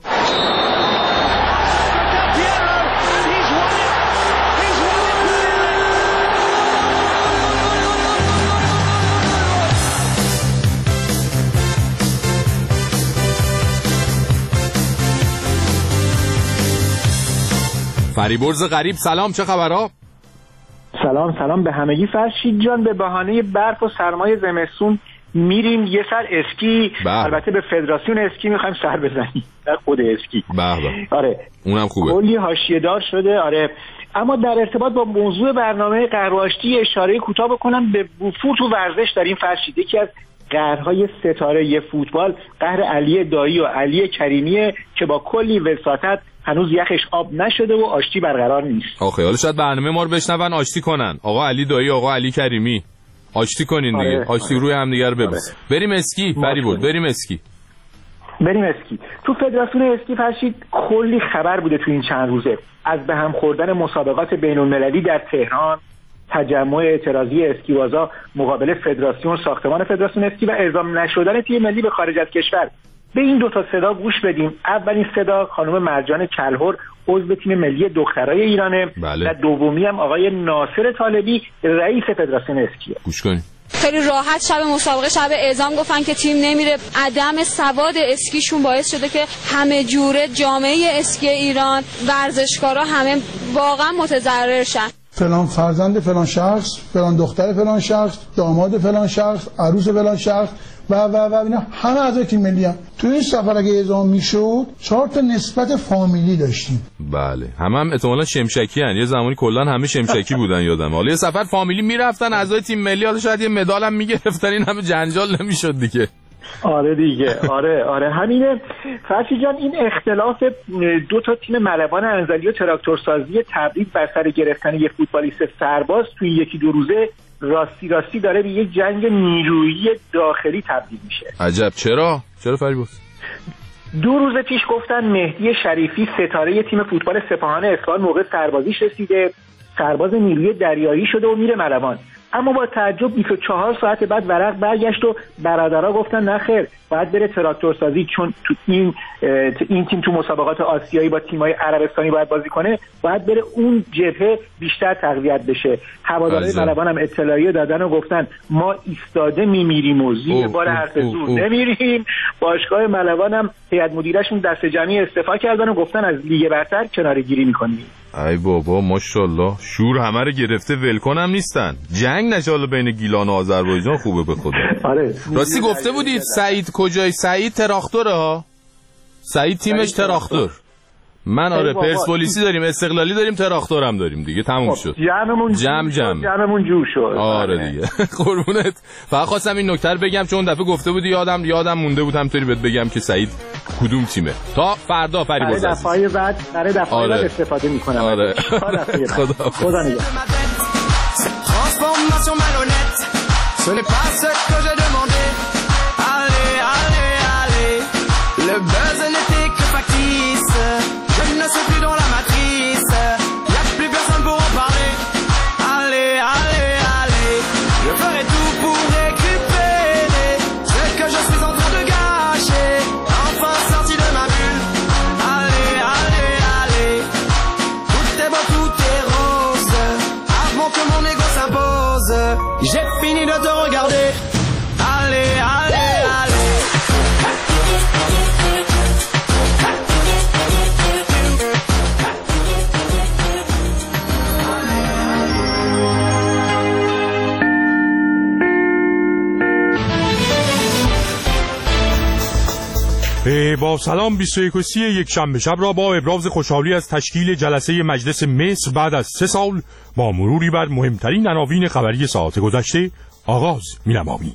فریبرز غریب سلام، چه خبرها؟ سلام سلام به همگی. فرشید جان، به بهانه برف و سرمای زمستون میریم یه سر اسکی، بح. البته به فدراسیون اسکی میخوایم سر بزنیم، در خود اسکی. به آره اونم خوبه، کلی حاشیه دار شده. آره اما در ارتباط با موضوع برنامه قهر و آشتی اشاره کوتاه بکنم به فوت و ورزش در این فرشید. یکی از قهرهای ستاره فوتبال قهر علی دایی و علی کریمیه که با کلی وساطت هنوز یخش آب نشده و آشتی برقرار نیست. آخه حالا شاید برنامه ما رو بشنون آشتی کنن. آقا علی دایی، آقا علی کریمی، آشتی کنین دیگه. آره. آشتی آره. روی هم دیگه رو ببوس. آره. بریم اسکی فریبرز، بریم اسکی. بریم اسکی. تو فدراسیون اسکی فرشید کلی خبر بوده تو این چند روزه، از به هم خوردن مسابقات بین‌المللی در تهران، تجمع اعتراضی اسکیبازا مقابل فدراسیون، ساختمان فدراسیون اسکی و اعزام نشدن تیم ملی به خارج از کشور. به این دو تا صدا گوش بدیم. اولین صدا خانم مرجان کلهر، عضو تیم ملی دخترای ایرانه. بله. و دومی هم آقای ناصر طالبی، رئیس فدراسیون اسکیه. گوش کنید. خیلی راحت شب مسابقه، شب اعزام گفتن که تیم نمیره. عدم سواد اسکیشون باعث شده که همه جوره جامعه اسکی ایران، ورزشکارا همه واقعا متضرر شن. فلان فرزند فلان شخص، فلان دختر فلان شخص، داماد فلان شخص، عروس فلان شخص و و و اینا همه اعضای تیم ملی هم. تو این سفر اگه اعزام میشد چهار تا نسبت فامیلی داشتیم. بله، همه هم احتمالاً شمشکی ان. یه زمانی کلا همه شمشکی بودن یادم. حالا یه سفر فامیلی میرفتن اعضای تیم ملی، حالا شاید یه مدال هم میگرفتن، این همه جنجال نمیشد دیگه. آره دیگه، آره آره همینه. فرشی جان، این اختلاف دو تا تیم ملوان انزلی و تراکتورسازی تبریز بر سر گرفتن یک فوتبالیست سرباز توی یکی دو روزه راستی راستی داره به یک جنگ نیرویی داخلی تبدیل میشه. عجب. چرا؟ چرا فریبرز؟ دو روز پیش گفتن مهدی شریفی ستاره تیم فوتبال سپاهان اصفهان موقع سربازیش رسیده، سرباز نیروی دریایی شده و میره ملوان. اما با تعجب بیست و چهار ساعت بعد ورق برگشت و برادرها گفتن نه خیر، باید بره تراکتورسازی، چون تو این این تیم تو مسابقات آسیایی با تیم‌های عربستانی باید بازی کنه، باید بره اون جبهه بیشتر تقویت بشه. هوادارهای ملوان هم اطلاعیه دادن و گفتن ما ایستاده میمیریم و زیر بار حرف زور نمیریم. باشگاه ملوان هم هیئت مدیرهشون دست جمعی استعفا کردن و گفتن از لیگ برتر کناره‌گیری می‌کنیم. ای بابا ماشاءالله، شور همه رو گرفته، ولکن هم نیستن. جنگ نشه بین گیلان و آذربایجان خوبه به خدا. آره راستی گفته بودید سعید کجای؟ سعید تراختوره ها، سعید تیمش تراختور. من آره پرسپولیسی داریم، استقلالی داریم، تراختور هم داریم دیگه، تموم شد. جمعمون جمع جمع جمعمون جور شد. آره دیگه. قربونت. فقط خواستم این نکته رو بگم چون دفعه گفته بودی یادم یادم مونده بود همطوری بهت بگم که سعید کدوم تیمه. تا فردا فریبرز برای دفعه بعد برای دفعه آره. بعد استفاده می‌کنم. آره. خدا خدا نگهدار. Transformation malhonnête, ce n'est pas ce que j'ai demandé. Allez, allez, allez, le buzz n'était que factice. Je ne suis plus dans la matrice, y'a plus personne pour en parler. Allez, allez, allez, je ferai tout pour récupérer ce que je suis en train de gâcher. Enfin sorti de ma bulle. با سلام بیست و یک و سی یک شنبه شب را با ابراز خوشحالی از تشکیل جلسه مجلس مصر بعد از سه سال با مروری بر مهمترین عناوین خبری ساعت گذشته آغاز می‌نماییم.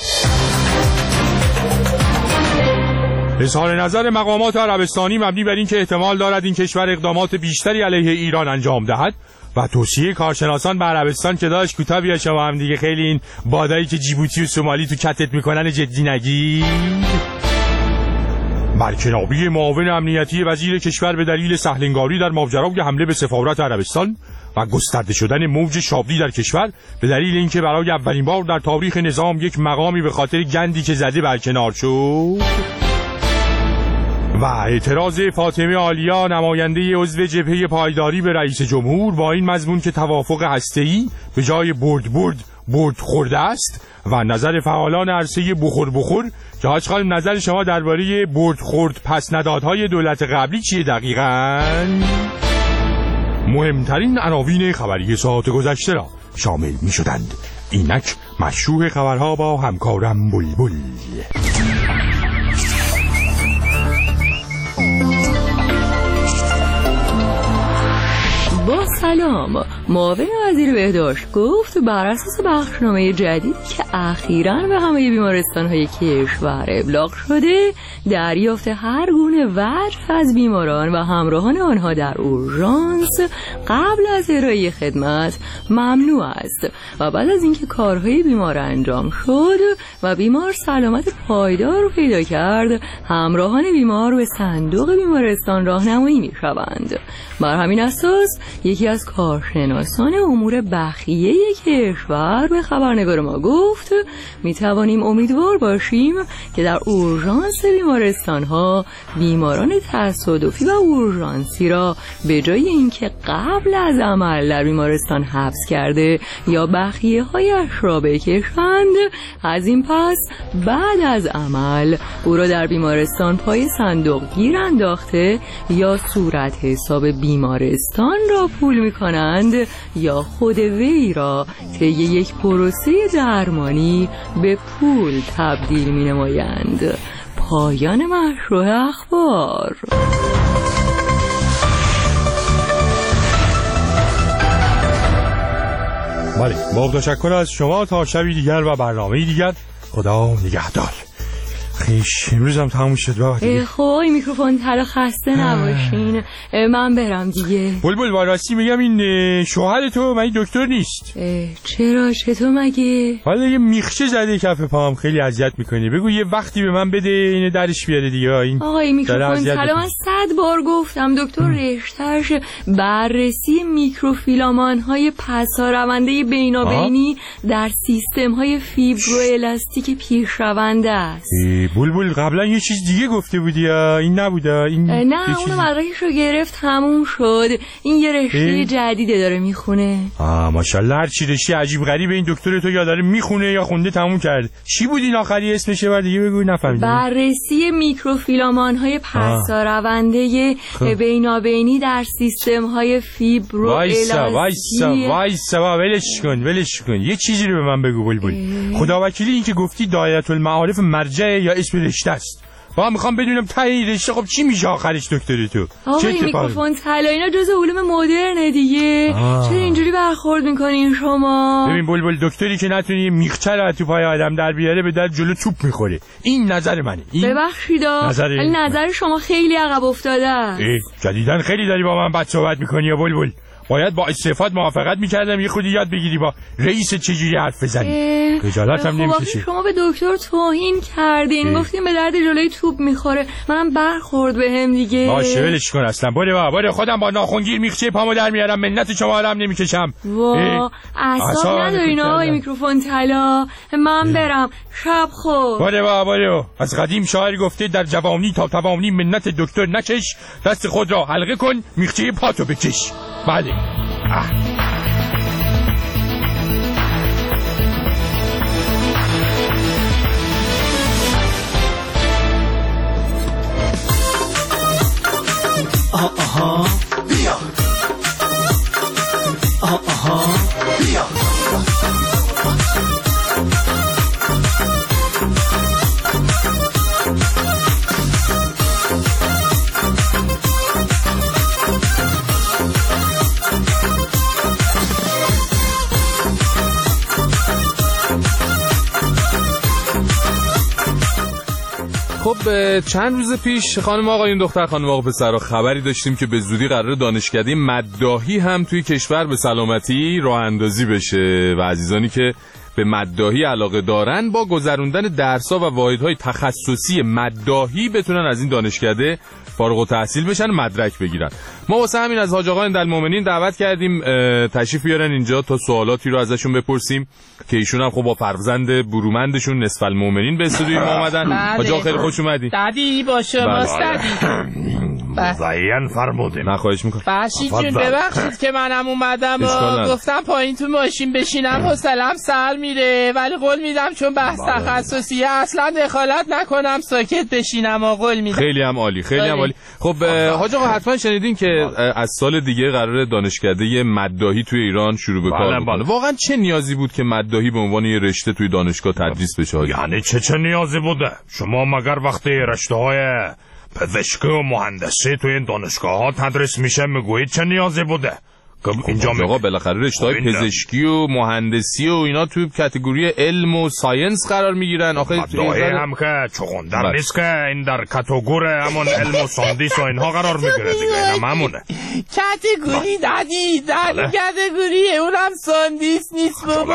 اظهار نظر مقامات عربستانی مبنی بر این که احتمال دارد این کشور اقدامات بیشتری علیه ایران انجام دهد و توصیه کارشناسان به عربستان که داشت کوتاه بیا شما هم دیگه خیلی این بادایی که جیبوتی و سومالی تو کتت میکنن جدی نگی. برکنابی معاون امنیتی وزیر کشور به دلیل سهلنگاری در ماجرای حمله به سفارت عربستان و گسترده شدن موج شابلی در کشور به دلیل اینکه برای اولین بار در تاریخ نظام یک مقامی به خاطر گندی که زده برکنار شد. و اعتراض فاطمه عالیا نماینده عضو جبهه پایداری به رئیس جمهور با این مضمون که توافق هسته‌ای به جای برد برد برد خورده است و نظر فعالان عرصه بخور بخور که حاج خانم نظر شما درباره برد خورد پس ندادهای دولت قبلی چیه دقیقاً؟ مهمترین عناوین خبری ساعت گذشته را شامل می شدند. اینک مشروع خبرها با همکارم بلبل. با سلام، معاون وزیر بهداشت گفت بر اساس بخشنامه جدیدی که اخیراً به همه بیمارستان‌های کشور ابلاغ شده، دریافت هر گونه وجه از بیماران و همراهان آنها در اورژانس قبل از ارائه خدمت ممنوع است و بعد از اینکه کارهای بیمار انجام شد و بیمار سلامت پایدار پیدا کرد، همراهان بیمار به صندوق بیمارستان راهنمایی می‌شوند. بر همین اساس یکی از کارشناسان امور بخیه کشور به خبرنگار ما گفت می توانیم امیدوار باشیم که در اورژانس بیمارستان ها بیماران تصادفی و اورژانسی را به جای اینکه قبل از عمل در بیمارستان حبس کرده یا بخیه هایش را بکشند، از این پس بعد از عمل او را در بیمارستان پای صندوق گیر انداخته یا صورت حساب بیمارستان را پول می کنند یا خود وی را طی یک پروسه درمانی به پول تبدیل می نمایند. پایان مشروع اخبار. بله، با تشکر از شما تا شبی دیگر و برنامه دیگر. خدا نگهدار. خیش امروز هم تموم شد بابا دیگه. خب میکروفون طلا خسته نباشین، من برم دیگه. بلبل با راستی میگم این شوهر تو من دکتر نیست. چرا؟ چطور مگه؟ حالا یه میخچه زده کف پام، خیلی اذیت میکنه. بگو یه وقتی به من بده اینو درش بیاره دیگه. این آقای میکروفون طلا من صد بار گفتم دکتر رشتهش بررسی میکروفیلامان های پسارونده بینابینی در سیستم های فیبرو الاستیک پیشرونده است. بلبل قبلا یه چیز دیگه گفته بودی یا این نبوده؟ این نه اونو مدرکش رو گرفت تموم شد. این یه رشته جدیده داره میخونه. آه ماشاءالله، هر چی رشته عجیب غریبه این دکتر تو یا داره میخونه یا خونده تموم کرد. چی بود این آخری اسمش؟ بعد دیگه بگو نفهمیدم. بررسی میکروفیلامان های پسارونده بینابینی در سیستم های فیبرو الاستی. وایسا وایسا ولش کن ولش کن. یه چیزی رو به من بگو بلبل. خداوکیلی این که گفتی دایره المعارف مرجع یا اسم رشته است. با میخوام بدونم ته این رشته خب چی میشه آخرش دکتر تو؟ چه میکروفون طلا اینا جزء علوم مدرنه دیگه. آه. چرا اینجوری برخورد میکنین شما؟ ببین بلبل، دکتری که نتونی میخچه رو تو پای آدم در بیاره به در جلو توپ میخوره. این نظر منه. این ببخشید ولی نظر, نظر شما خیلی عقب افتاده است. جدیدن خیلی داری با من بد صحبت میکنی یا بلبل؟ باید با استفاده موافقت میکردم یه خودی یاد بگیری با رئیس چجوری حرف بزنی. خجالت هم نمیکشی. شما به دکتر توهین کردین، گفتین به درد جلوی توپ میخوره. منم برخورد بهم دیگه. باشه ولش کن اصلا. باره با باره خودم با ناخونگیر میخچه پامو در میارم، منت شما رو هم نمیکشم. وا اعصاب ندارین آقای میکروفون طلا. من برم، شب خور. باره با باره. از قدیم شاعر گفته در جوانی تا توانی منت دکتر نکش، دست خود را حلقه کن میخچه پاتو بکش. بله. آه. آها آها بیا آها آها بیا چند روز پیش خانم آقایون دختر خانم آقا پسرها خبری داشتیم که به زودی قرار دانشکده مداحی هم توی کشور به سلامتی راه اندازی بشه و عزیزانی که به مداحی علاقه دارن با گذروندن درس‌ها و واحدهای تخصصی مداحی بتونن از این دانشکده فارغ التحصیل بشن و مدرک بگیرن. ما واسه همین از حاج آقا اندالمومنین دعوت کردیم تشریف بیارن اینجا تا سوالاتی رو ازشون بپرسیم که ایشون هم خب با فرزند برومندشون نصف المؤمنین به استودیوی ما اومدن. حاج آقا خیلی خوش اومدین. دادی باشه ماست دادی. مزین فرمودین. نه خواهش میکنم. بخشید جون ببخشید که منم اومدم و گفتم پایین تو ماشین بشینم حوصله‌ام سر میره، ولی قول میدم چون بحث تخصصیه اصلا دخالت نکنم، ساکت بشینم و قول میدم. خیلی هم عالی، خیلی هم عالی. خب حاج آقا حتما شنیدین که از سال دیگه قراره دانشکده مداحی توی ایران شروع به کار بکنه. واقعا چه نیازی بود که مداحی به عنوان یه رشته توی دانشگاه تدریس بشه؟ یعنی چه چه نیازی بوده؟ شما مگر وقتی رشته‌های پزشکی و مهندسی توی این دانشگاه ها تدریس میشه میگویید چه نیازی بوده؟ اینجا آقا بالاخره رشته‌های پزشکی و مهندسی و اینا تو کاتگوری علم و ساینس قرار میگیرن. آخه مداحی هم که چغندر نیست که این در کاتگوری همون علم و ساندیس و اینها قرار میگیره دیگه، اینم همونه. کاتگوری دادی دادی کاتگوری اونم ساندیس نیست بابا.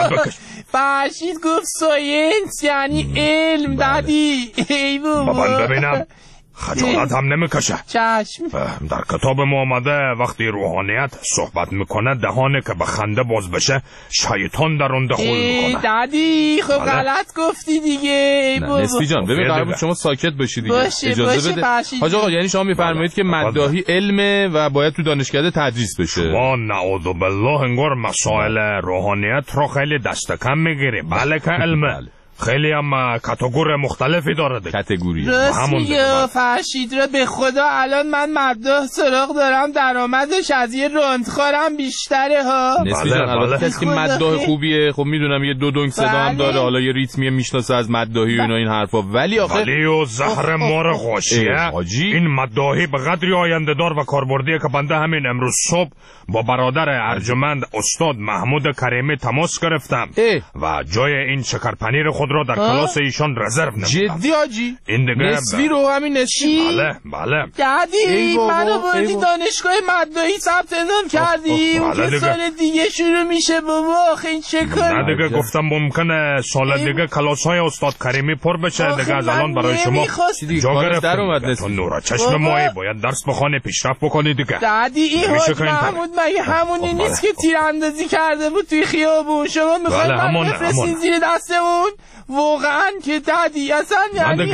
فرشید گفت ساینس یعنی علم دادی. ای بابا بابا ببینم خجالت هم نمیکشه. چشم. در کتاب ما آمده وقتی روحانیت صحبت میکنه دهانه که به خنده باز بشه شیطان در اون دخول میکنه. دادی خب غلط گفتی دیگه. نسبی جان ببین قرار بود شما ساکت باشی دیگه. باشه اجازه باشه بده. حاج آقا یعنی شما میفرمایید که مداحی علمه و باید تو دانشکده تدریس بشه. شما نعوذ بالله انگار مسائل روحانیت رو خیلی دست کم میگیری. بله که علمه. خیلی هم کاتگوری مختلفی داره دیگه. کاتگوری راست میگه فرشید را به خدا الان من مداح سراغ دارم درآمدش از یه رندخوارم بیشتره ها. نسبی جان البته کسی که مداح خوبیه خب میدونم یه دو دنگ صدا هم داره، حالا یه ریتمی میشناسه از مداحی و اینا این حرفا، ولی آخه ولی و زهر مار غاشیه این مداحی به قدری آینده دار و کاربردیه که بنده همین امروز صبح با برادر ارجمند استاد محمود کریمی تماس گرفتم اه. و جای این شکرپنیر خود را در کلاس ایشان رزرو نمودم. جدی آجی؟ این دیگه نصفی رو همین نصفی؟ بله بله. دادی منو بردی دانشگاه مداحی ثبت نام کردی اون که سال دیگه شروع میشه بابا. آخه این چه کار؟ نه دیگه گفتم ممکنه سال دیگه کلاس های استاد کریمی پر بشه دیگه، از الان برای شما جا گرفتم. تو نورا چشم مایی باید درس بخوانی پیشرفت بکنی دیگه. دادی این حاج محمود مگه همونی نیست که تیراندازی کرده بود توی خیابون؟ شما میخواید من بفرستین زیر دستمون؟ واقعا که دادی اصلا یعنی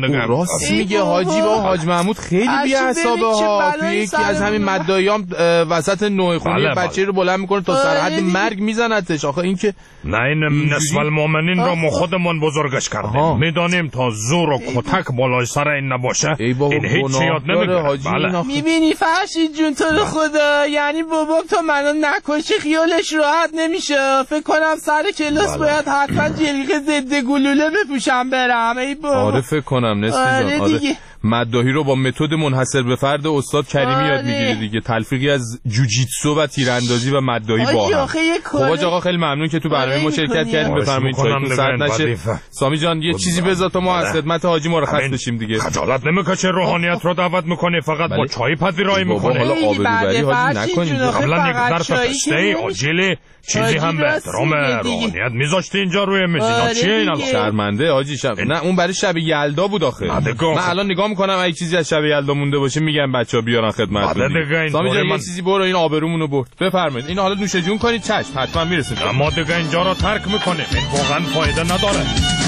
راست میگه حاجی. با حاج محمود خیلی بی حسابه ها. توی یکی از همین مداحیام وسط نوع خونی بچه رو بلند میکنه تا سر حد مرگ میزنتش. آخه این که نه این نصف المؤمنین رو ما خودمون بزرگش کردیم، میدانیم تا زور و کتک بالای سر این نباشه این هیچ یاد نمیگیره. بله میبینی فرشید جون تو رو خدا، یعنی بابام تو منو نکشی خیالش راحت نمیشه. فکر کنم سر کلاس باید حتما جلیقه ضد گلوله بپوشم برم. ای بابا آره فکر کنم نصف جان. آره مداحی رو با متد منحصر به فرد استاد کریمی یاد میگیری دیگه، تلفیقی از جوجیتسو و تیراندازی و مداحی با هم. خب آقا خیلی ممنون که تو برنامه ما شرکت کردیم. بفرمایید چایتون سرد نشه. سامی جان یه چیزی بذار تا ما از خدمت حاجی مرخص بشیم دیگه. خجالت نمیکشه روحانیت رو دعوت میکنی فقط با چای پذیرایی میکنی؟ حالا آبروبری حاجی نکنید. قبلا یک ظرف پسته آجیلی چیزی هم به احترام روحانیت میذاشتی اینجا روی میز. اینا چیه اینا؟ شرمنده حاجی شب. نه اون برای شب یلدا بود آخه. من الان نگاه میکنم اگه چیزی از شب یلدا مونده باشه میگم بچه‌ها بیارن خدمتتون. سامی جان یه چیزی برو این آبرومونو برد. بفرمایید این حالا نوش جون کنید. چشم حتما میرسید. اما دیگه اینجا رو ترک میکنیم، این واقعا فایده نداره.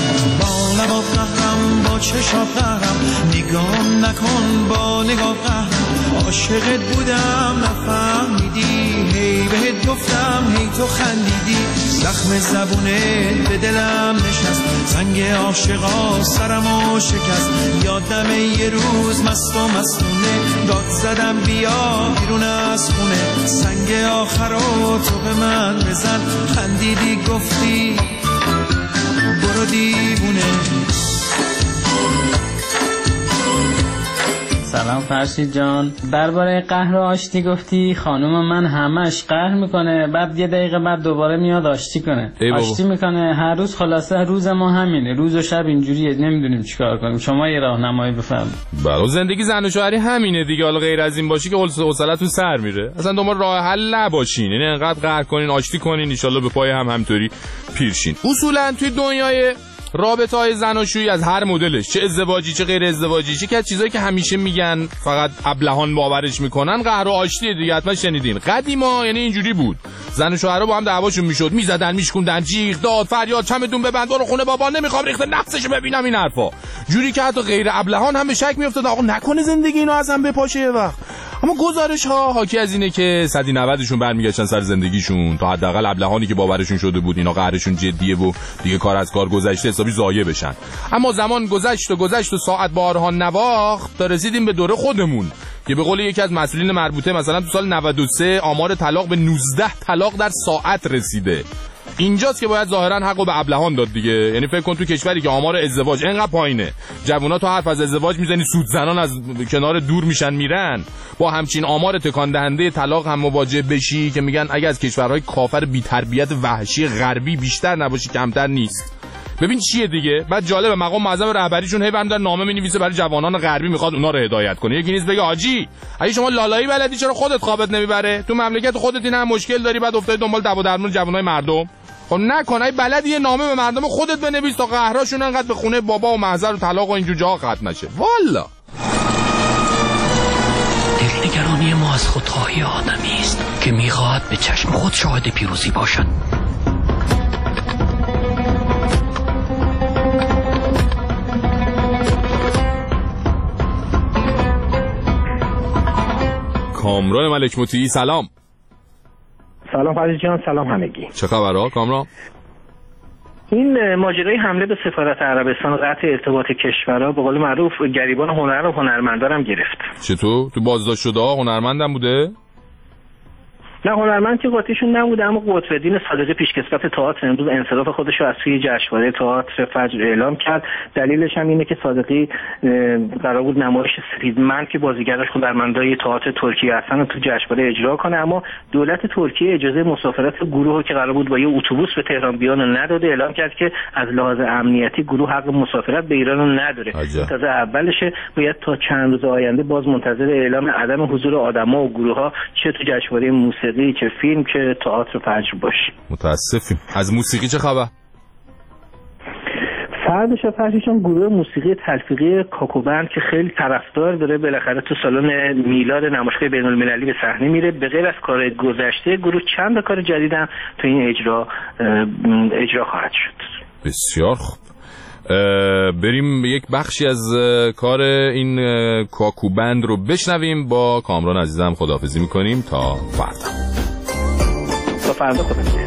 با لبا قهرم با چشم قهرم نگام نکن با نگاه قهرم عاشقت بودم نفهمیدی هی بهت گفتم هی تو خندیدی زخم زبونت به دلم نشست زنگ عاشقا سرمو شکست یادم یه روز مست و مستونه داد زدم بیا بیرون از خونه سنگ آخرو تو به من بزن خندیدی گفتی برو دیوونه. سلام فرشید جان. درباره قهر و آشتی گفتی خانم من همش قهر میکنه بعد یه دقیقه بعد دوباره میاد آشتی کنه. آشتی میکنه هر روز. خلاصه روز ما همینه، روز و شب اینجوریه، نمیدونیم چیکار کنیم. شما یه راهنمایی بفرمایید. بله زندگی زن و شوهری همینه دیگه. حالا غیر از این باشه که حوصله‌تون سر میره. اصلا دنبال راه حل نباشین، یعنی انقدر قهر کنین آشتی کنین ان شاءالله به پای هم همینطوری پیرشین. اصولا توی دنیای رابطه‌های زناشویی از هر مدلش، چه ازدواجی چه غیر ازدواجی، چه از چیزایی که همیشه میگن فقط ابلهان باورش میکنن قهر و آشتی دیگه. حتما شنیدین. قدیما یعنی اینجوری بود، زن و شوهرها با هم دعواشون میشد، میزدن میشکوندن، جیغ داد فریاد، چمدون ببند برو خونه بابا، نمیخوام ریخت نفسشو ببینم، این حرفا. جوری که حتی غیر ابلهان هم به شک میافتاد آقا نکنه زندگی اینو از هم بپاشه یه وقت. اما گزارش ها حاکی از اینه که صد و نود شون برمیگشتن سر زندگیشون تا حداقل ابلهانی که باورشون شده بود اینا قهرشون جدیه و دیگه کار از کار گذشته حسابی ضایع بشن. اما زمان گذشت و گذشت و ساعت بارها نواخت تا رسیدیم به دوره خودمون که به قول یکی از مسئولین مربوطه مثلا تو سال نود و سه آمار طلاق به نوزده طلاق در ساعت رسیده. اینجاست که باید ظاهرا حقو به ابلهان داد دیگه. یعنی فکر کن تو کشوری که آمار ازدواج اینقدر پایینه، جوونا تو حرف از ازدواج میزنی سود زنان از کنار دور میشن میرن، با همچین آمار تکان دهنده طلاق هم مواجه بشی که میگن اگه از کشورهای کافر بی تربیت وحشی غربی بیشتر نباشی کمتر نیست. ببین چیه دیگه. بعد جالب مقام معظم رهبریشون هی برام در نامه می‌نویسه برای جوانان غربی میخواد اونا رو هدایت کنه. یکی نیست بگه آجی اگه شما لالایی بلدی چرا خودت خوابت نمیبره؟ تو مملکت خودت این هم مشکل داری بعد افتادی دنبال دعوا و درمون جوانای مردم. خب نکن ای بلدی یه نامه به مردم خودت بنویس تا قهراشون انقدر به خونه بابا و محضر و طلاق و اینجور جاها ختم نشه. والا دلنگرانی ما از خودخواهی آدمی است که میخواهد به چشم خود شاهد پیروزی باشد. کامران ملک مطیعی سلام. سلام فرشید جان، سلام همگی. چه خبرها کامران؟ این ماجرای حمله به سفارت عربستان و قطع ارتباط کشورها به قول معروف گریبان هنر و هنرمندارم گرفت. چطور؟ تو بازداشت شده ها هنرمندم بوده؟ نه هنرمند که قاطیشون نبوده، اما قطب‌الدین صادقی پیشکسوت تئاتر امروز انصراف خودش رو از توی جشنواره تئاتر فجر اعلام کرد. دلیلش هم اینه که صادقی قرار بود نمایش سپیدمرد که بازیگرش هنرمندای تئاتر ترکیه هستن رو تو جشنواره اجرا کنه، اما دولت ترکیه اجازه مسافرت گروه که قرار بود با یه اتوبوس به تهران بیان رو نداده. اعلام کرد که از لحاظ امنیتی گروه حق مسافرت به ایران رو نداره. تازه اولشه، باید تا چند روز آینده باز منتظر اعلام عدم حضور آدما و گروه‌ها چه تو جشنواره موسیقی چه فیلم که تئاتر فجر باشیم. متاسفیم. از موسیقی چه خبر؟ فردش فرشیشان گروه موسیقی تلفیقی کاکوبند که خیلی طرفدار داره بالاخره تو سالن میلاد نمایشگاه بین المللی به صحنه میره. به غیر از کار گذشته گروه چند کار جدید هم تو این اجرا اجرا خواهد شد. بسیار خوب. بریم یک بخشی از کار این کاکوبند رو بشنویم. با کامران عزیزم خداحافظی میکنیم تا فردا. تا فردا خدا.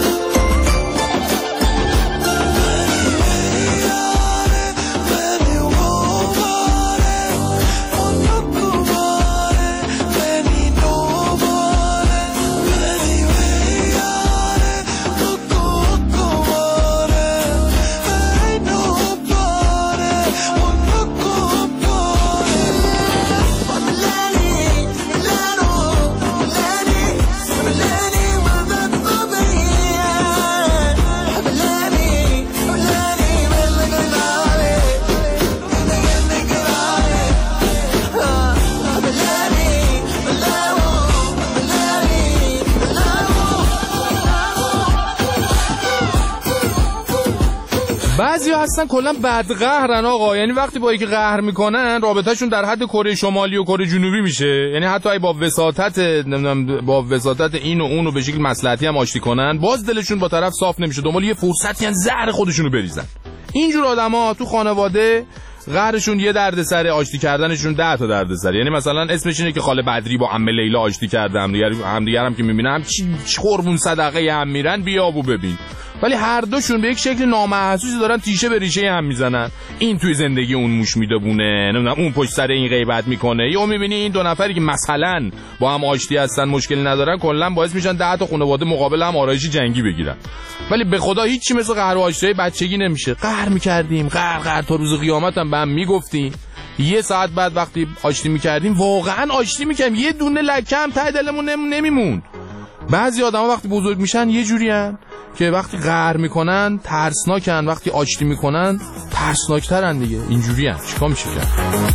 بعضیا هستن کلا بدقهرن آقا. یعنی وقتی با یکی قهر میکنن رابطهشون در حد کره شمالی و کره جنوبی میشه. یعنی حتی ای با وساطت نمیدونم با وساطت این و اون و به شکل مصلحتی هم آشتی کنن، باز دلشون با طرف صاف نمیشه، دنبال یه فرصتی ان زهر خودشونو بریزن. اینجور آدما تو خانواده قهرشون یه دردسر، آشتی کردنشون ده تا دردسر. یعنی مثلا اسمش اینه که خاله بدری با عمه لیلا آشتی کرده، هم دیگر هم دیگر هم که میبینم چی قربون صدقه هم میرن بیابو ببین. ولی هر دوشون به یک شکل نامحسوسی دارن تیشه به ریشه هم میزنن. این توی زندگی اون موش میدونه، نمیدونم اون پشت سر این غیبت میکنه. یا میبینی این دو نفری که مثلا با هم آشتی هستن مشکلی ندارن، کلا باعث میشن ده تا خانواده مقابل هم آرایشی جنگی بگیرن. ولی به خدا هیچی مثل قهر و آشتیای بچگی نمیشه. قهر میکردیم، قهر قهر تا روز قیامت هم به هم میگفتیم. یه ساعت بعد وقتی آشتی میکردیم واقعا آشتی میکردیم، یه دونه لکه هم ته دلمون نمیموند. بعضی آدما وقتی بزرگ میشن یه جوری هن که وقتی قهر میکنن ترسناکن، وقتی آشتی میکنن ترسناکترن دیگه. اینجوری هن، چیکار میشه کرد؟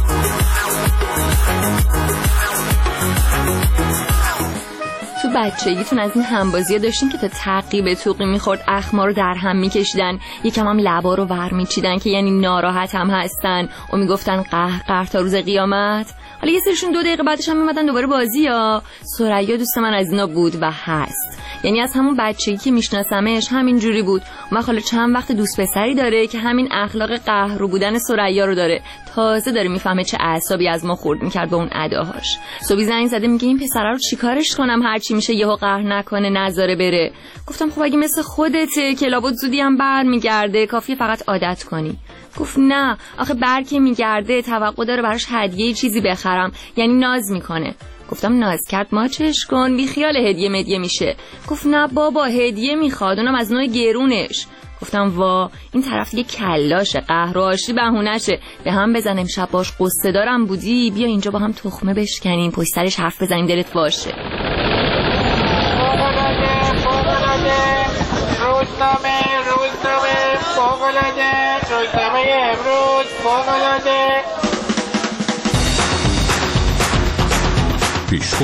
تو بچگیتون از این همبازی‌ها داشتین که تا تقی توقی میخورد اخما رو در هم میکشیدن، یکم هم لبا رو ور میچیدن که یعنی ناراحت هم هستن و میگفتن قهر قهر تا روز قیامت؟ حالا یه سرشون دو دقیقه بعدش هم میمدن دوباره بازی. ها ثریا دوست من از اینا بود و هست، یعنی از همون بچگی که میشناسمش همین جوری بود. من حالا چند وقت دوست پسری داره که همین اخلاق قهرو بودن ثریا رو داره، تازه داره میفهمه چه اعصابی از ما خورد میکرد با اون اداهاش. صبحی زنگ زده میگه این پسرا رو چیکارش کنم، هرچی میشه یهو قهر نکنه نذاره بره. گفتم خب اگه مثل خودته که لابد زودی هم برمیگرده، کافیه فقط عادت کنی. گفت نه آخه برکه میگرده، توقع داره براش هدیه چیزی بخرم، یعنی ناز میکنه. گفتم ناز کرد ما چش کن، بی خیال هدیه مدیه میشه. گفت نه بابا هدیه میخواد، اونم از نوع گرونش. گفتم وا این طرف دیگه کلاشه، قهر و آشتی بهونه‌شه، به هم بزنیم شب باش قصه دارم بودی، بیا اینجا با هم تخمه بشکنیم، پشت سرش حرف بزنیم دلت باشه. روزنامه روزنامه فوق‌العاده، روزنامه امروز فوق‌العاده. پیشخون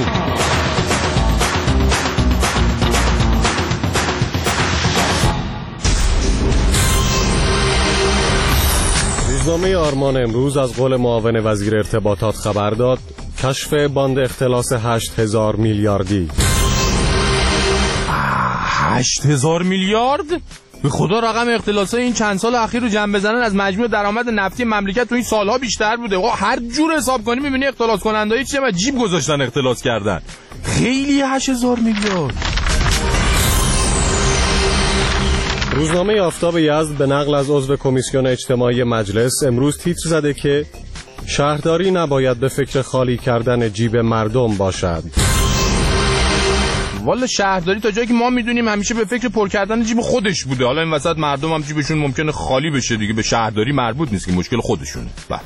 روزنامه آرمان امروز از قول معاون وزیر ارتباطات خبر داد کشف باند اختلاس هشت هزار میلیاردی. هشت هزار میلیارد؟ به خدا رقم اختلاسای این چند سال اخیر رو جمع بزنن از مجموع درآمد نفتی مملکت تو این سالها بیشتر بوده. هر جور حساب کنی میبینی اختلاس کننده‌ای چه جیب گذاشتن اختلاس کردن. خیلی هشت هزار میلیارد. روزنامه آفتاب یزد به نقل از عضو کمیسیون اجتماعی مجلس امروز تیتر زده که شهرداری نباید به فکر خالی کردن جیب مردم باشد. والا شهرداری تا جایی که ما میدونیم همیشه به فکر پر کردن جیب خودش بوده. حالا این وسط مردم هم جیبشون ممکنه خالی بشه دیگه، به شهرداری مربوط نیست که، مشکل خودشونه. بله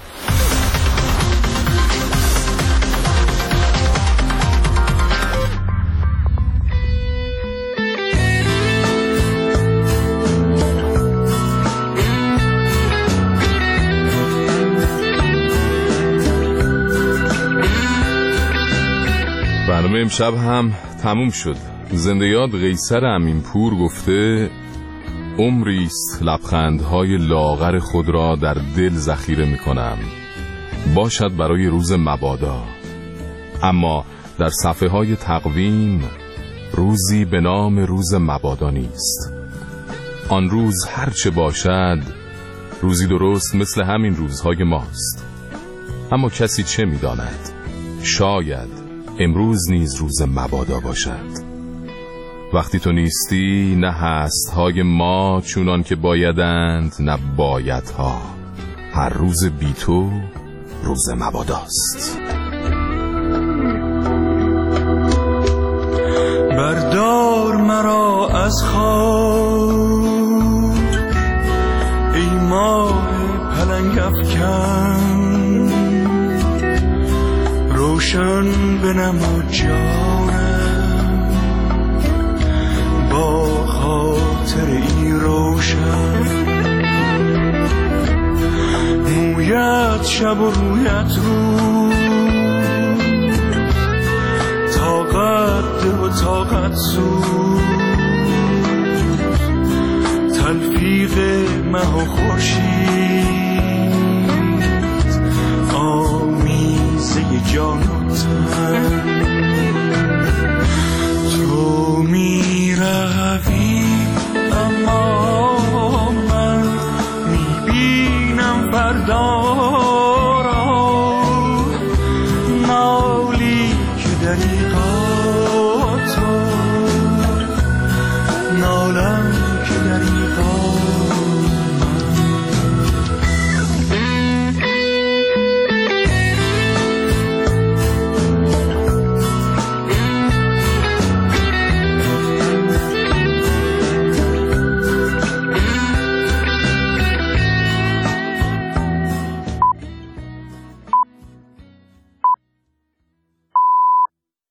برنامه امشب هم تموم شد. زنده یاد قیصر امینپور گفته عمریست لبخندهای لاغر خود را در دل ذخیره می کنم، باشد برای روز مبادا، اما در صفحه های تقویم روزی به نام روز مبادا نیست. آن روز هرچه باشد روزی درست مثل همین روزهای ماست، اما کسی چه می داند؟ شاید امروز نیز روز مبادا باشد. وقتی تو نیستی نه هست های ما چونان که بایدند نه بایدها. هر روز بی تو روز مباداست. بردار مرا از خاک ای ماه پلنگ افکن، روشن بنما جانم با خاطر ای روشن، مویت شب و رویت روز، طاقت ده و طاقت سوز، تلفیق مه و خورشید، آمیزه جان و تن،